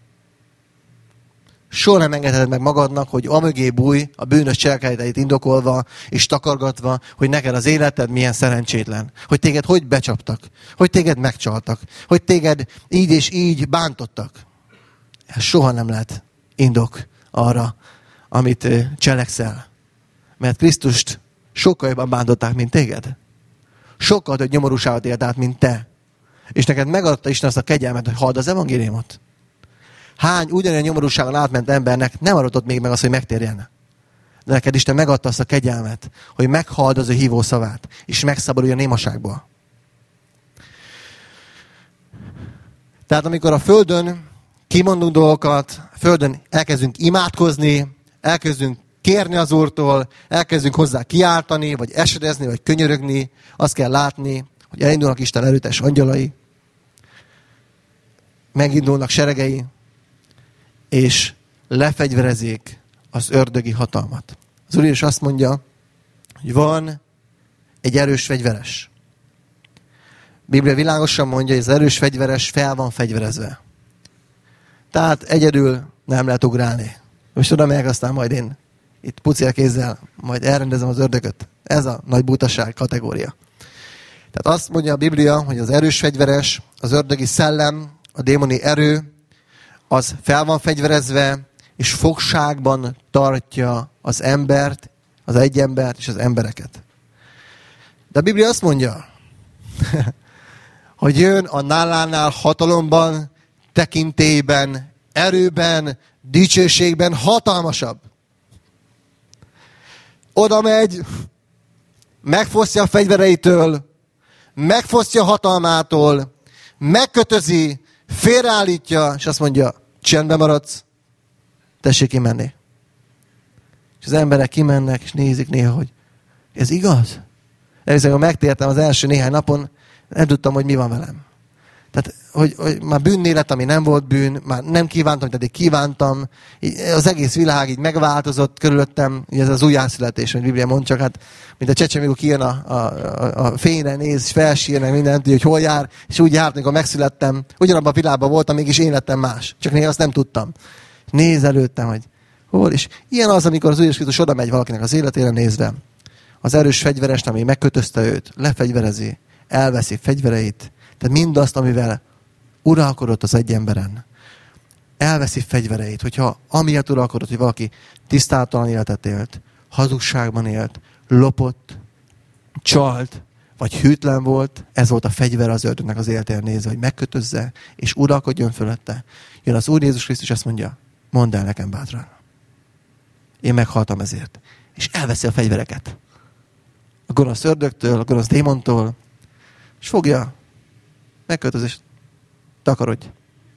Soha nem engedheted meg magadnak, hogy amögé bújj a bűnös cselekedeteit indokolva és takargatva, hogy neked az életed milyen szerencsétlen. Hogy téged hogy becsaptak. Hogy téged megcsaltak. Hogy téged így és így bántottak. Ez soha nem lehet indok arra, amit cselekszel. Mert Krisztust sokkal jobban bántották, mint téged. Sokkal több nyomorúságot élt át, mint te. És neked megadta Isten azt a kegyelmet, hogy halld az evangéliumot. Hány ugyanilyen nyomorúságon átment embernek nem aratott még meg azt, hogy megtérjen. De neked Isten megadta azt a kegyelmet, hogy meghalld az ő hívó szavát, és megszabadulj a némaságból. Tehát amikor a Földön kimondunk dolgokat, a Földön elkezdünk imádkozni, elkezdünk kérni az Úrtól, elkezdünk hozzá kiáltani, vagy esedezni, vagy könyörögni, azt kell látni, hogy elindulnak Isten erőtes angyalai, megindulnak seregei, és lefegyverezik az ördögi hatalmat. Az Úr Jézus azt mondja, hogy van egy erős fegyveres. A Biblia világosan mondja, hogy az erős fegyveres fel van fegyverezve. Tehát egyedül nem lehet ugrálni. Most oda megyek, aztán majd én itt pucélkézzel majd elrendezem az ördögöt. Ez a nagy butaság kategória. Tehát azt mondja a Biblia, hogy az erős fegyveres, az ördögi szellem, a démoni erő, az fel van fegyverezve, és fogságban tartja az embert, az egy embert és az embereket. De a Biblia azt mondja, hogy jön a nálánál hatalomban, tekintélyben, erőben, dicsőségben hatalmasabb. Oda megy, megfosztja a fegyvereitől, megfosztja a hatalmától, megkötözi, félreállítja, és azt mondja, csendben maradsz, tessék kimenni. És az emberek kimennek, és nézik néha, hogy ez igaz? Elviszont, ha megtértem az első néhány napon, nem tudtam, hogy mi van velem. Tehát, hogy már bűnné lett, ami nem volt bűn, már nem kívántam, tehát kívántam. Az egész világ így megváltozott körülöttem, ez az újjászületés, hogy Biblia mond, csak hát, mint a csecsemő, amikor kijön a fényre, néz, és felsírnek mindent, hogy hol jár, és úgy járt, amikor megszülettem. Ugyanabban a világban voltam, mégis én lettem más. Csak néha azt nem tudtam. Néz előttem, hogy hol, és ilyen az, amikor az Úr Jézus Krisztus oda megy valakinek az életére nézve. Az erős fegyverest, ami megkötözte őt, lefegyverezi, elveszi fegyvereit, tehát mindazt, amivel uralkodott az egy emberen. Elveszi fegyvereit, hogyha amiatt uralkodott, hogy valaki tisztátalan életet élt, hazugságban élt, lopott, csalt, vagy hűtlen volt, ez volt a fegyver az ördögnek az életére nézve, hogy megkötözze, és uralkodjon fölötte. Jön az Úr Jézus Krisztus, azt mondja, mondd el nekem bátran. Én meghaltam ezért. És elveszi a fegyvereket. A gonosz ördögtől, a gonosz démontól, és fogja, megkötöz, és takarodj.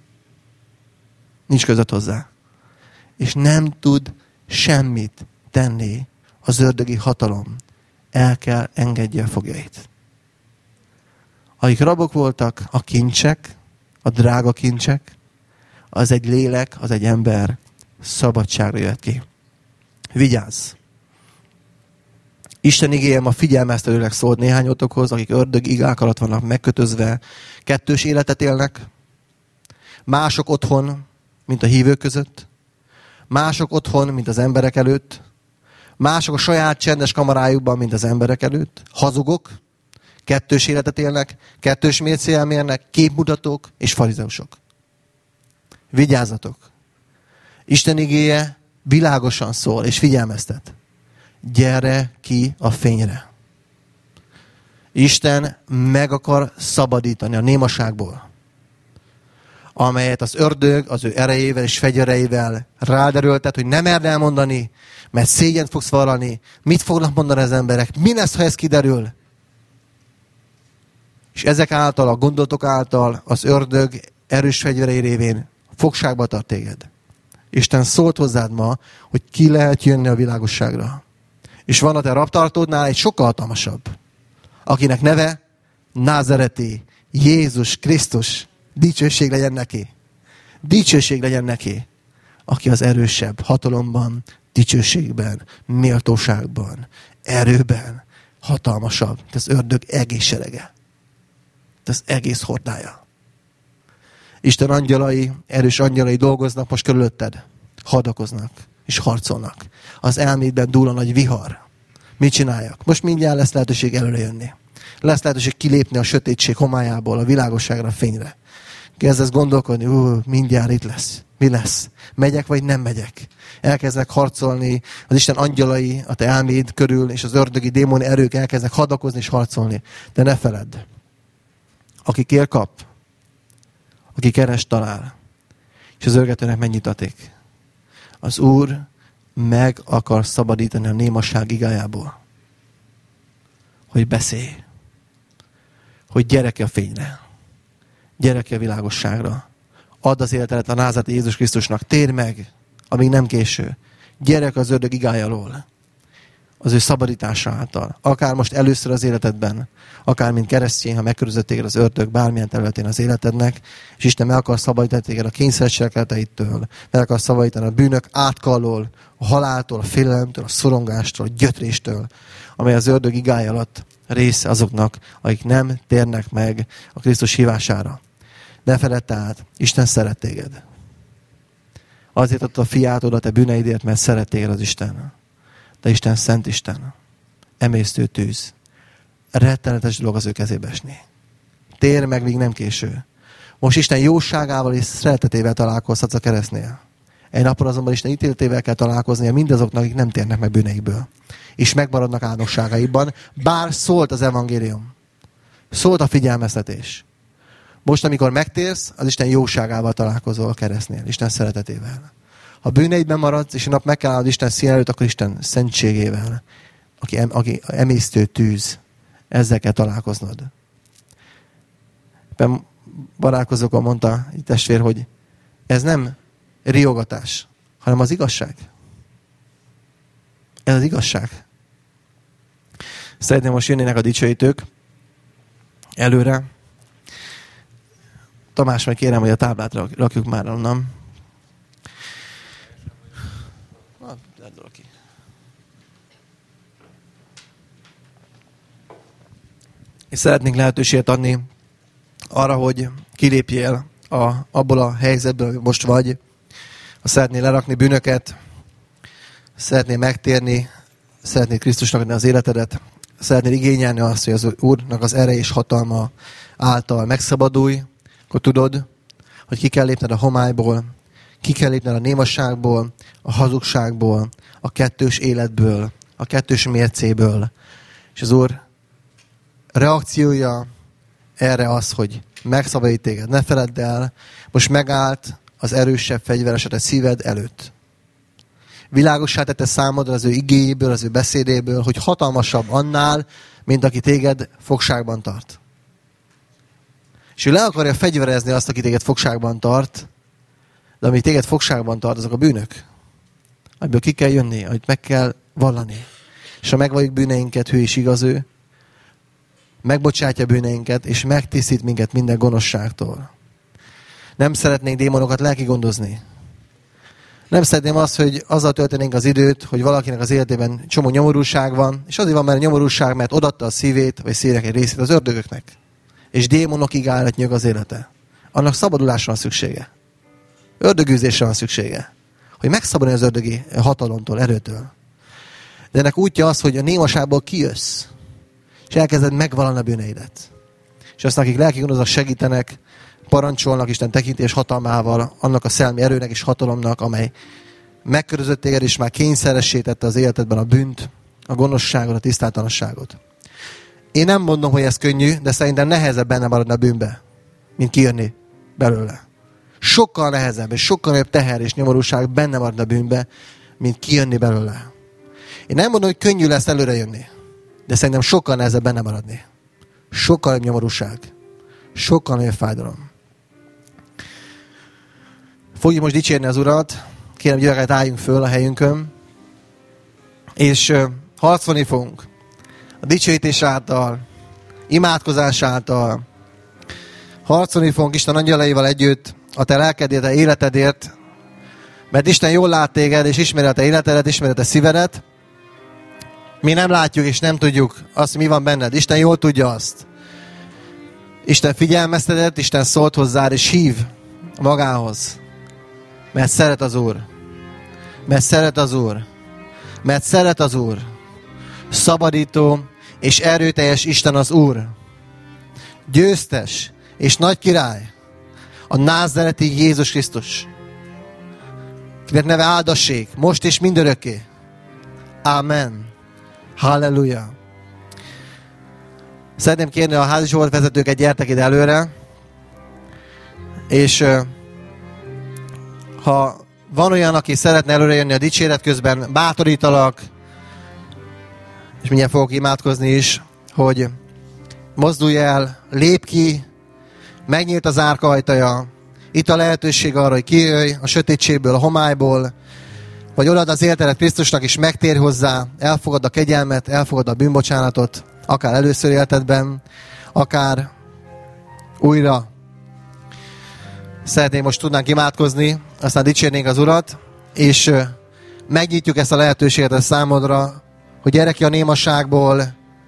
Nincs között hozzá. És nem tud semmit tenni az ördögi hatalom. El kell engedje a fogjait. Akik rabok voltak, a kincsek, a drága kincsek, az egy lélek, az egy ember szabadságra jött ki. Vigyázz! Isten igéje ma figyelmeztetőleg szólt néhányotokhoz, akik ördög igák alatt vannak megkötözve, kettős életet élnek, mások otthon, mint a hívők között, mások otthon, mint az emberek előtt, mások a saját csendes kamarájukban, mint az emberek előtt, hazugok, kettős életet élnek, kettős mércéjel mérnek, képmutatók és farizeusok. Vigyázzatok! Isten igéje világosan szól és figyelmeztet. Gyere ki a fényre. Isten meg akar szabadítani a némaságból, amelyet az ördög az ő erejével és fegyvereivel rád erőltet, hogy nem merd elmondani, mert szégyent fogsz vallani. Mit fognak mondani az emberek? Mi lesz, ha ez kiderül? És ezek által, a gondolatok által az ördög erős fegyverei révén fogságba tart téged. Isten szólt hozzád ma, hogy ki lehet jönni a világosságra. És van a te rabtartódnál egy sokkal hatalmasabb, akinek neve Názareti Jézus Krisztus. Dicsőség legyen neki. Dicsőség legyen neki, aki az erősebb hatalomban, dicsőségben, méltóságban, erőben, hatalmasabb. Ez ördög egész serege. Ez egész hordája. Isten angyalai, erős angyalai dolgoznak most körülötted. Hadakoznak és harcolnak. Az elmédben dúl a nagy vihar. Mit csináljak? Most mindjárt lesz lehetőség előre jönni. Lesz lehetőség kilépni a sötétség homályából, a világosságra, a fényre. Kezdesz gondolkodni, mindjárt itt lesz. Mi lesz? Megyek, vagy nem megyek? Elkezdnek harcolni az Isten angyalai a te elméd körül, és az ördögi démoni erők elkezdnek hadakozni és harcolni. De ne feledd. Aki kér, kap. Aki keres, talál. És az örgetőnek megnyitatik. Az Úr meg akar szabadítani a némaság igájából. Hogy beszélj. Hogy gyere ki a fényre. Gyere ki a világosságra. Add az életedet a názáreti Jézus Krisztusnak. Térj meg, amíg nem késő. Gyere az ördög igája alól. Az ő szabadítása által. Akár most először az életedben, akár mint keresztény, ha megkörözött téged az ördög bármilyen területén az életednek, és Isten meg akar szabadítani téged a kényszercselekedeitől, meg akar szabadítani a bűnök átkalól, a haláltól, a félelemtől, a szorongástól, a gyötréstől, amely az ördög igája alatt része azoknak, akik nem térnek meg a Krisztus hívására. Ne feledd tehát, Isten szeret téged. Azért adta a fiát oda te bűneidért, mert szeret téged az Isten. De Isten szent Isten. Emésztő tűz. Rettenetes dolog az ő kezébe esni. Térj meg, míg nem késő. Most Isten jóságával és szeretetével találkozhatsz a keresztnél. Egy napon azonban Isten ítéletével kell találkoznia mindazoknak, akik nem térnek meg bűneikből. És megmaradnak álnokságaiban, bár szólt az evangélium. Szólt a figyelmeztetés. Most, amikor megtérsz, az Isten jóságával találkozol a keresztnél, Isten szeretetével. Ha bűneidben maradsz, és a nap meg kell állnod Isten szín előtt, akkor Isten szentségével, aki emésztő tűz, ezzel kell találkoznod. Barátkozókon mondta egy testvér, hogy ez nem riogatás, hanem az igazság. Ez az igazság. Szeretném most jönnének a dicsőítők előre. Tamás, majd kérem, hogy a táblát rakjuk már onnan. És szeretnénk lehetőséget adni arra, hogy kilépjél abból a helyzetből, hogy most vagy. Ha szeretnél lerakni bűnöket, szeretnél megtérni, szeretnél Krisztusnak adni az életedet, szeretnél igényelni azt, hogy az Úrnak az ereje és hatalma által megszabadulj, akkor tudod, hogy ki kell lépned a homályból, ki kell lépned a némasságból, a hazugságból, a kettős életből, a kettős mércéből. És az Úr reakciója erre az, hogy megszabadít téged. Ne feledd el, most megállt az erősebb fegyvereset a szíved előtt. Világossá tette számodra az ő igéjéből, az ő beszédéből, hogy hatalmasabb annál, mint aki téged fogságban tart. És ő le akarja fegyverezni azt, aki téged fogságban tart, de ami téged fogságban tart, azok a bűnök. Amiből ki kell jönni, amit meg kell vallani. És ha megvalljuk bűneinket, hű és igaz ő, megbocsátja bűneinket, és megtisztít minket minden gonoszságtól. Nem szeretnénk démonokat lelkigondozni. Nem szeretném azt, hogy azzal töltenénk az időt, hogy valakinek az életében csomó nyomorúság van, és azért van már nyomorúság, mert odaadta a szívét, vagy szívek egy részét az ördögöknek. És démonokig állatnyög az élete. Annak szabadulásra van szüksége. Ördögűzésre van szüksége. Hogy megszabaduljon az ördögi hatalomtól, erőtől. De ennek útja az, hogy a némaságból kijössz, és elkezded megvallani a bűneidet. És azt, akik lelkigondoznak, segítenek, parancsolnak Isten tekintés hatalmával, annak a szellemi erőnek és hatalomnak, amely megkörözött téged, és már kényszeressé tette az életedben a bűnt, a gonoszságot, a tisztátalanságot. Én nem mondom, hogy ez könnyű, de szerintem nehezebb benne maradni a bűnbe, mint kijönni belőle. Sokkal nehezebb, és sokkal nagyobb teher és nyomorúság benne maradni a bűnbe, mint kijönni belőle. Én nem mondom, hogy könnyű lesz előre jönni, de szerintem sokkal nehezebb benne maradni. Sokkal nagyobb nyomorúság. Sokkal nagyobb fájdalom. Fogjuk most dicsérni az Urat. Kérem, gyereket, álljunk föl a helyünkön. És harcolni fogunk. A dicsőítés által, imádkozás által. Harcolni fogunk Isten angyalaival együtt a te lelkedért, a életedért. Mert Isten jól lát téged, és ismeri a te életedet, ismeri a te szívedet. Mi nem látjuk, és nem tudjuk azt, mi van benned. Isten jól tudja azt. Isten figyelmeztetett, Isten szólt hozzád, és hív magához. Mert szeret az Úr. Mert szeret az Úr. Mert szeret az Úr. Szabadító és erőteljes Isten az Úr. Győztes és nagy király. a názáreti Jézus Krisztus, kinek neve áldassék, most és mindörökké. Amen. Halleluja. Szeretném kérni a házi csoportvezetőket, gyertek ide előre, és ha van olyan, aki szeretne előre jönni a dicséret közben, bátorítalak, és mindjárt fogok imádkozni is, hogy mozdulj el, lép ki, megnyílt az árka ajtaja, itt a lehetőség arra, hogy kijöjj a sötétségből, a homályból, vagy odaad az életedet Krisztusnak, és megtérj hozzá, elfogad a kegyelmet, elfogad a bűnbocsánatot, akár először életedben, akár újra. Szeretném, most tudnánk imádkozni, aztán dicsérnénk az Urat, és megnyitjuk ezt a lehetőséget a számodra, hogy gyere ki a némaságból,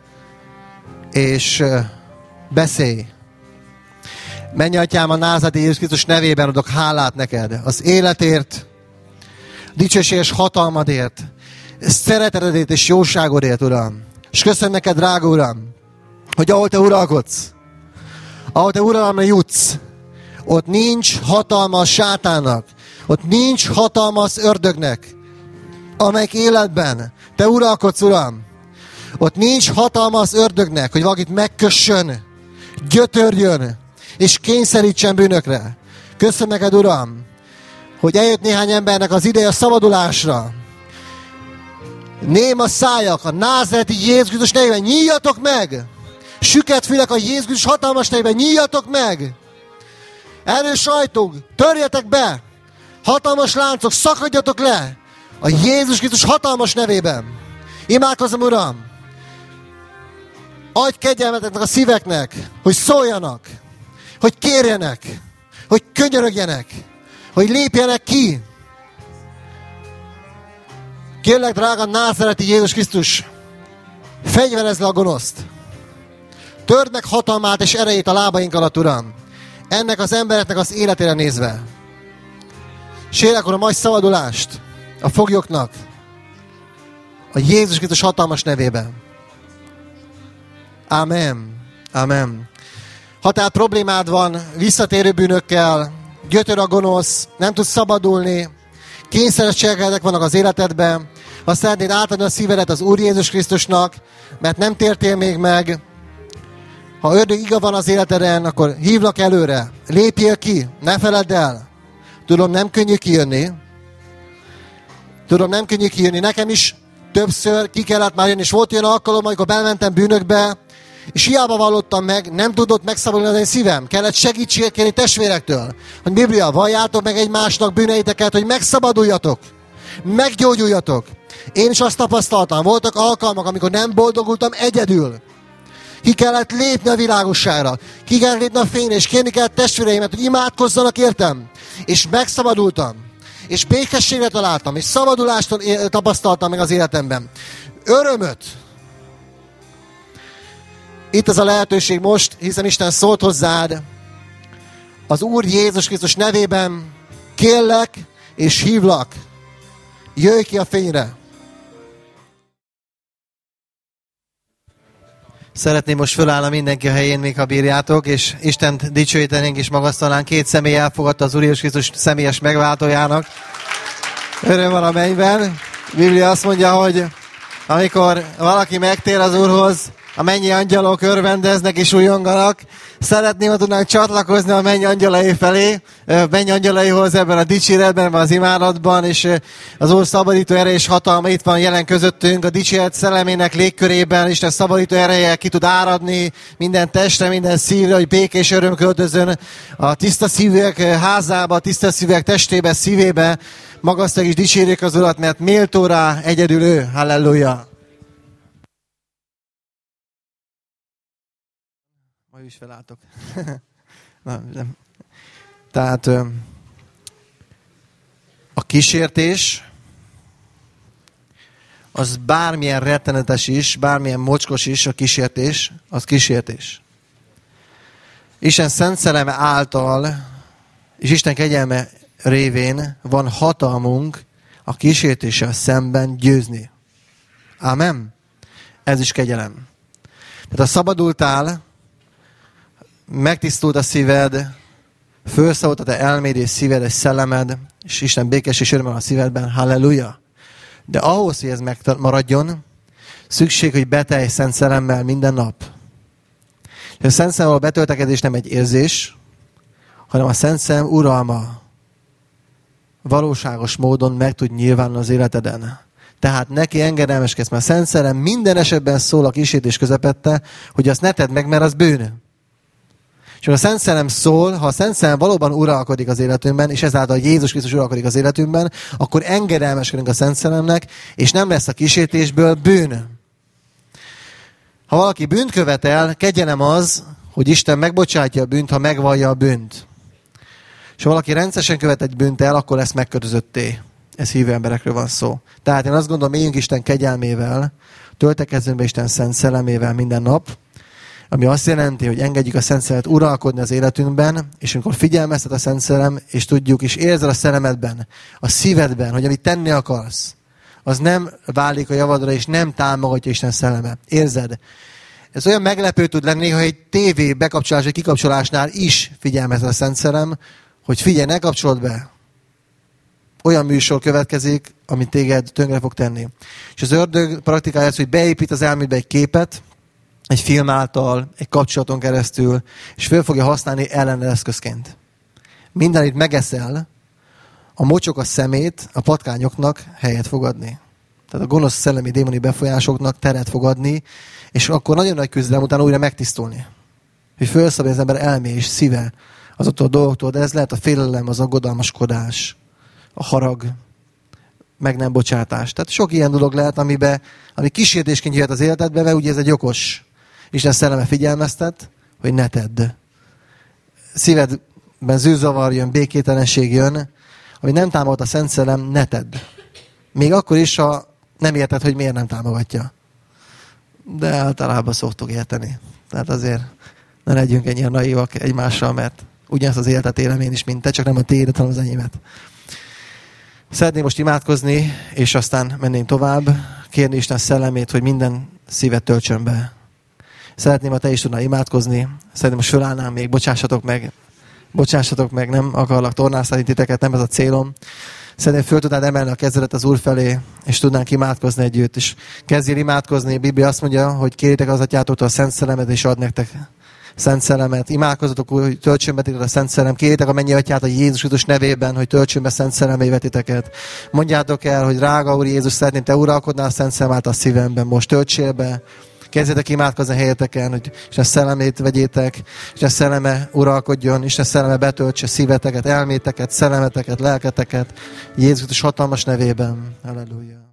és beszélj. Menj, Atyám, a názáreti Jézus Krisztus nevében adok hálát neked az életért, dicsőséges hatalmadért, szeretetedért és jóságodért, Uram. És köszönöm neked, drága Uram, hogy ahol te uralkodsz, ahol te uralomra jutsz, ott nincs hatalma a sátánnak, ott nincs hatalma az ördögnek, amelyik életben te uralkodsz, Uram. Ott nincs hatalma az ördögnek, hogy valakit megkössön, gyötörjön, és kényszerítsen bűnökre. Köszönöm neked, Uram, hogy eljött néhány embernek az ideje a szabadulásra. Néma szájak, a názáreti Jézus Krisztus nevében nyíljatok meg! Süket fülek a Jézus Krisztus hatalmas nevében nyíljatok meg! Erős ajtók, törjetek be! Hatalmas láncok, szakadjatok le! A Jézus Krisztus hatalmas nevében. Imádkozom, Uram! Adj kegyelmeteknek a szíveknek, hogy szóljanak, hogy kérjenek, hogy könyörögjenek, hogy lépjenek ki. Kérlek, drága názáreti Jézus Krisztus, fegyverezd le a gonoszt. Törd meg hatalmát és erejét a lábaink alatt, Uram. Ennek az embereknek az életére nézve. Sérek, Uram, adj szabadulást a foglyoknak. A Jézus Krisztus hatalmas nevében. Amen. Amen. Ha tehát problémád van visszatérő bűnökkel, gyötör a gonosz, nem tudsz szabadulni, kényszeres cselekedetek vannak az életedben, ha szeretnéd átadni a szívedet az Úr Jézus Krisztusnak, mert nem tértél még meg, ha ördög iga van az életeden, akkor hívlak előre, lépjél ki, ne feledd el. Tudom, nem könnyű kijönni. Nekem is többször ki kellett már jönni, és volt olyan alkalom, amikor belmentem bűnökbe, és hiába vallottam meg, nem tudott megszabadulni az én szívem. Kellett segítséget kérni testvérektől. Hogy Biblia, valljátok meg egymásnak bűneiteket, hogy megszabaduljatok. Meggyógyuljatok. Én is azt tapasztaltam. Voltak alkalmak, amikor nem boldogultam egyedül. Ki kellett lépni a világosságra. Ki kellett lépni a fényre, és kérni kellett testvéreimet, hogy imádkozzanak értem. És megszabadultam. És békességre találtam. És szabadulást tapasztaltam meg az életemben. Örömöt. Itt az a lehetőség most, hiszen Isten szólt hozzád. Az Úr Jézus Krisztus nevében kérlek és hívlak. Jöjj ki a fényre. Szeretném most fölállni mindenki a helyén, még ha bírjátok, és Istent dicsőítenénk és magasztalnánk. Két személy elfogadta az Úr Jézus Krisztus személyes megváltójának. Öröm van a mennyben. Biblia azt mondja, hogy amikor valaki megtér az Úrhoz, a mennyi angyalok örvendeznek és újonganak. Szeretném, ha tudnánk csatlakozni a mennyi angyalai felé, mennyi angyalaihoz ebben a dicséretben, az imádatban, és az Úr szabadító ereje és hatalma itt van jelen közöttünk, a dicséret szellemének légkörében, Isten szabadító ereje ki tud áradni minden testre, minden szívre, hogy békés öröm költözön a tiszta szívűek házába, a tiszta szívűek testébe, szívébe. Magasztaljuk és dicsérjük az Urat, mert méltó rá egyedül ő. Halleluja! Majd is felálltok. Nem. Tehát a kísértés az bármilyen rettenetes is, bármilyen mocskos is a kísértés, az kísértés. Isten szent szelleme által és Isten kegyelme révén van hatalmunk a kísértéssel szemben győzni. Ámen? Ez is kegyelem. Tehát ha szabadultál, megtisztult a szíved, Fölszabadult a te elméd és szíved és szellemed, és Isten békesség és örömmel a szívedben. Halleluja! De ahhoz, hogy ez megmaradjon, szükség, hogy betelj Szent Szellemmel minden nap. És a Szent Szellemmel a betöltekezés nem egy érzés, hanem a Szent Szellem uralma valóságos módon meg tud nyilvánulni az életeden. Tehát neki engedelmeskedsz, mert a Szent Szellem minden esetben szól a kísértés közepette, hogy azt ne tedd meg, mert az bűn. És ha a Szent Szellem szól, ha a Szent Szellem valóban uralkodik az életünkben, és ezáltal Jézus Krisztus uralkodik az életünkben, akkor engedelmeskedünk a Szent Szellemnek, és nem lesz a kísértésből bűn. Ha valaki bűnt követel, kegyelem az, hogy Isten megbocsátja a bűnt, ha megvallja a bűnt. És ha valaki rendszeresen követ egy bűnt el, akkor lesz megkötözötté. Ez hívő emberekről van szó. Tehát én azt gondolom, éljünk Isten kegyelmével, töltekezzünk be Isten szent szellemével minden nap, ami azt jelenti, hogy engedjük a Szent Szellemet uralkodni az életünkben, és amikor figyelmeztet a Szent Szellem, és tudjuk, és érzed a szellemedben, a szívedben, hogy amit tenni akarsz, az nem válik a javadra, és nem támogatja Isten szelleme. Érzed? Ez olyan meglepő tud lenni, ha egy tévé bekapcsolás vagy kikapcsolásnál is figyelmeztet a Szent Szellem, hogy figyelj, ne kapcsolod be. Olyan műsor következik, amit téged tönkre fog tenni. És az ördög praktikája az, hogy beépít az elmédbe egy képet, egy film által, egy kapcsolaton keresztül, és föl fogja használni ellened eszközként. Minden, amit megeszel, a mocsok a szemét a patkányoknak helyet fog adni. Tehát a gonosz szellemi démoni befolyásoknak teret fog adni, és akkor nagyon nagy küzdelem utána újra megtisztulni. Hogy felszabaduljon az ember elmé és szíve azoktól a dolgoktól, de ez lehet a félelem, az aggodalmaskodás, a harag, meg nem bocsátás. Tehát sok ilyen dolog lehet, ami kísértésként jöhet az életedbe, mert ugye ez egy okos Isten szelleme figyelmeztet, hogy ne tedd. Szívedben zűrzavar jön, békételenség jön, hogy nem támogat a Szent Szellem, ne tedd. Még akkor is, ha nem érted, hogy miért nem támogatja. De általában szoktuk érteni. Tehát azért ne legyünk ennyire naívak egymással, mert ugyanazt az életet élem én is, mint te, csak nem a tiédet, hanem az enyémet. Szeretném most imádkozni, és aztán mennénk tovább, kérni Isten szellemét, hogy minden szívet töltsön be. Szeretném, ha te is tudnál imádkozni. Szeretném, most fölállnám még, bocsássatok meg, nem akarlak tornáztatni titeket, nem ez a célom. Szeretném, föl tudnád emelni a kezedet az Úr felé, és tudnánk imádkozni együtt. És kezdjél imádkozni, a Biblia azt mondja, hogy kérjétek az Atyától a Szent Szellemet, és ad nektek Szent Szellemet. Imádkozzatok, hogy töltsön be titeket a Szent Szellem. Kérjétek a mennyi Atyát a Jézus Krisztus nevében, hogy töltsön be Szent Szellemével titeket. Mondjátok el, hogy drága Úr Jézus, szeretném, te uralkodnál a Szent Szellem által a szívemben. Most töltsél be. Kezdjetek imádkozni a helyeteken, hogy Isten szellemét vegyétek, Isten szelleme uralkodjon, Isten szelleme betöltse szíveteket, elméteket, szellemeteket, lelketeket, Jézus Krisztus hatalmas nevében. Halleluja.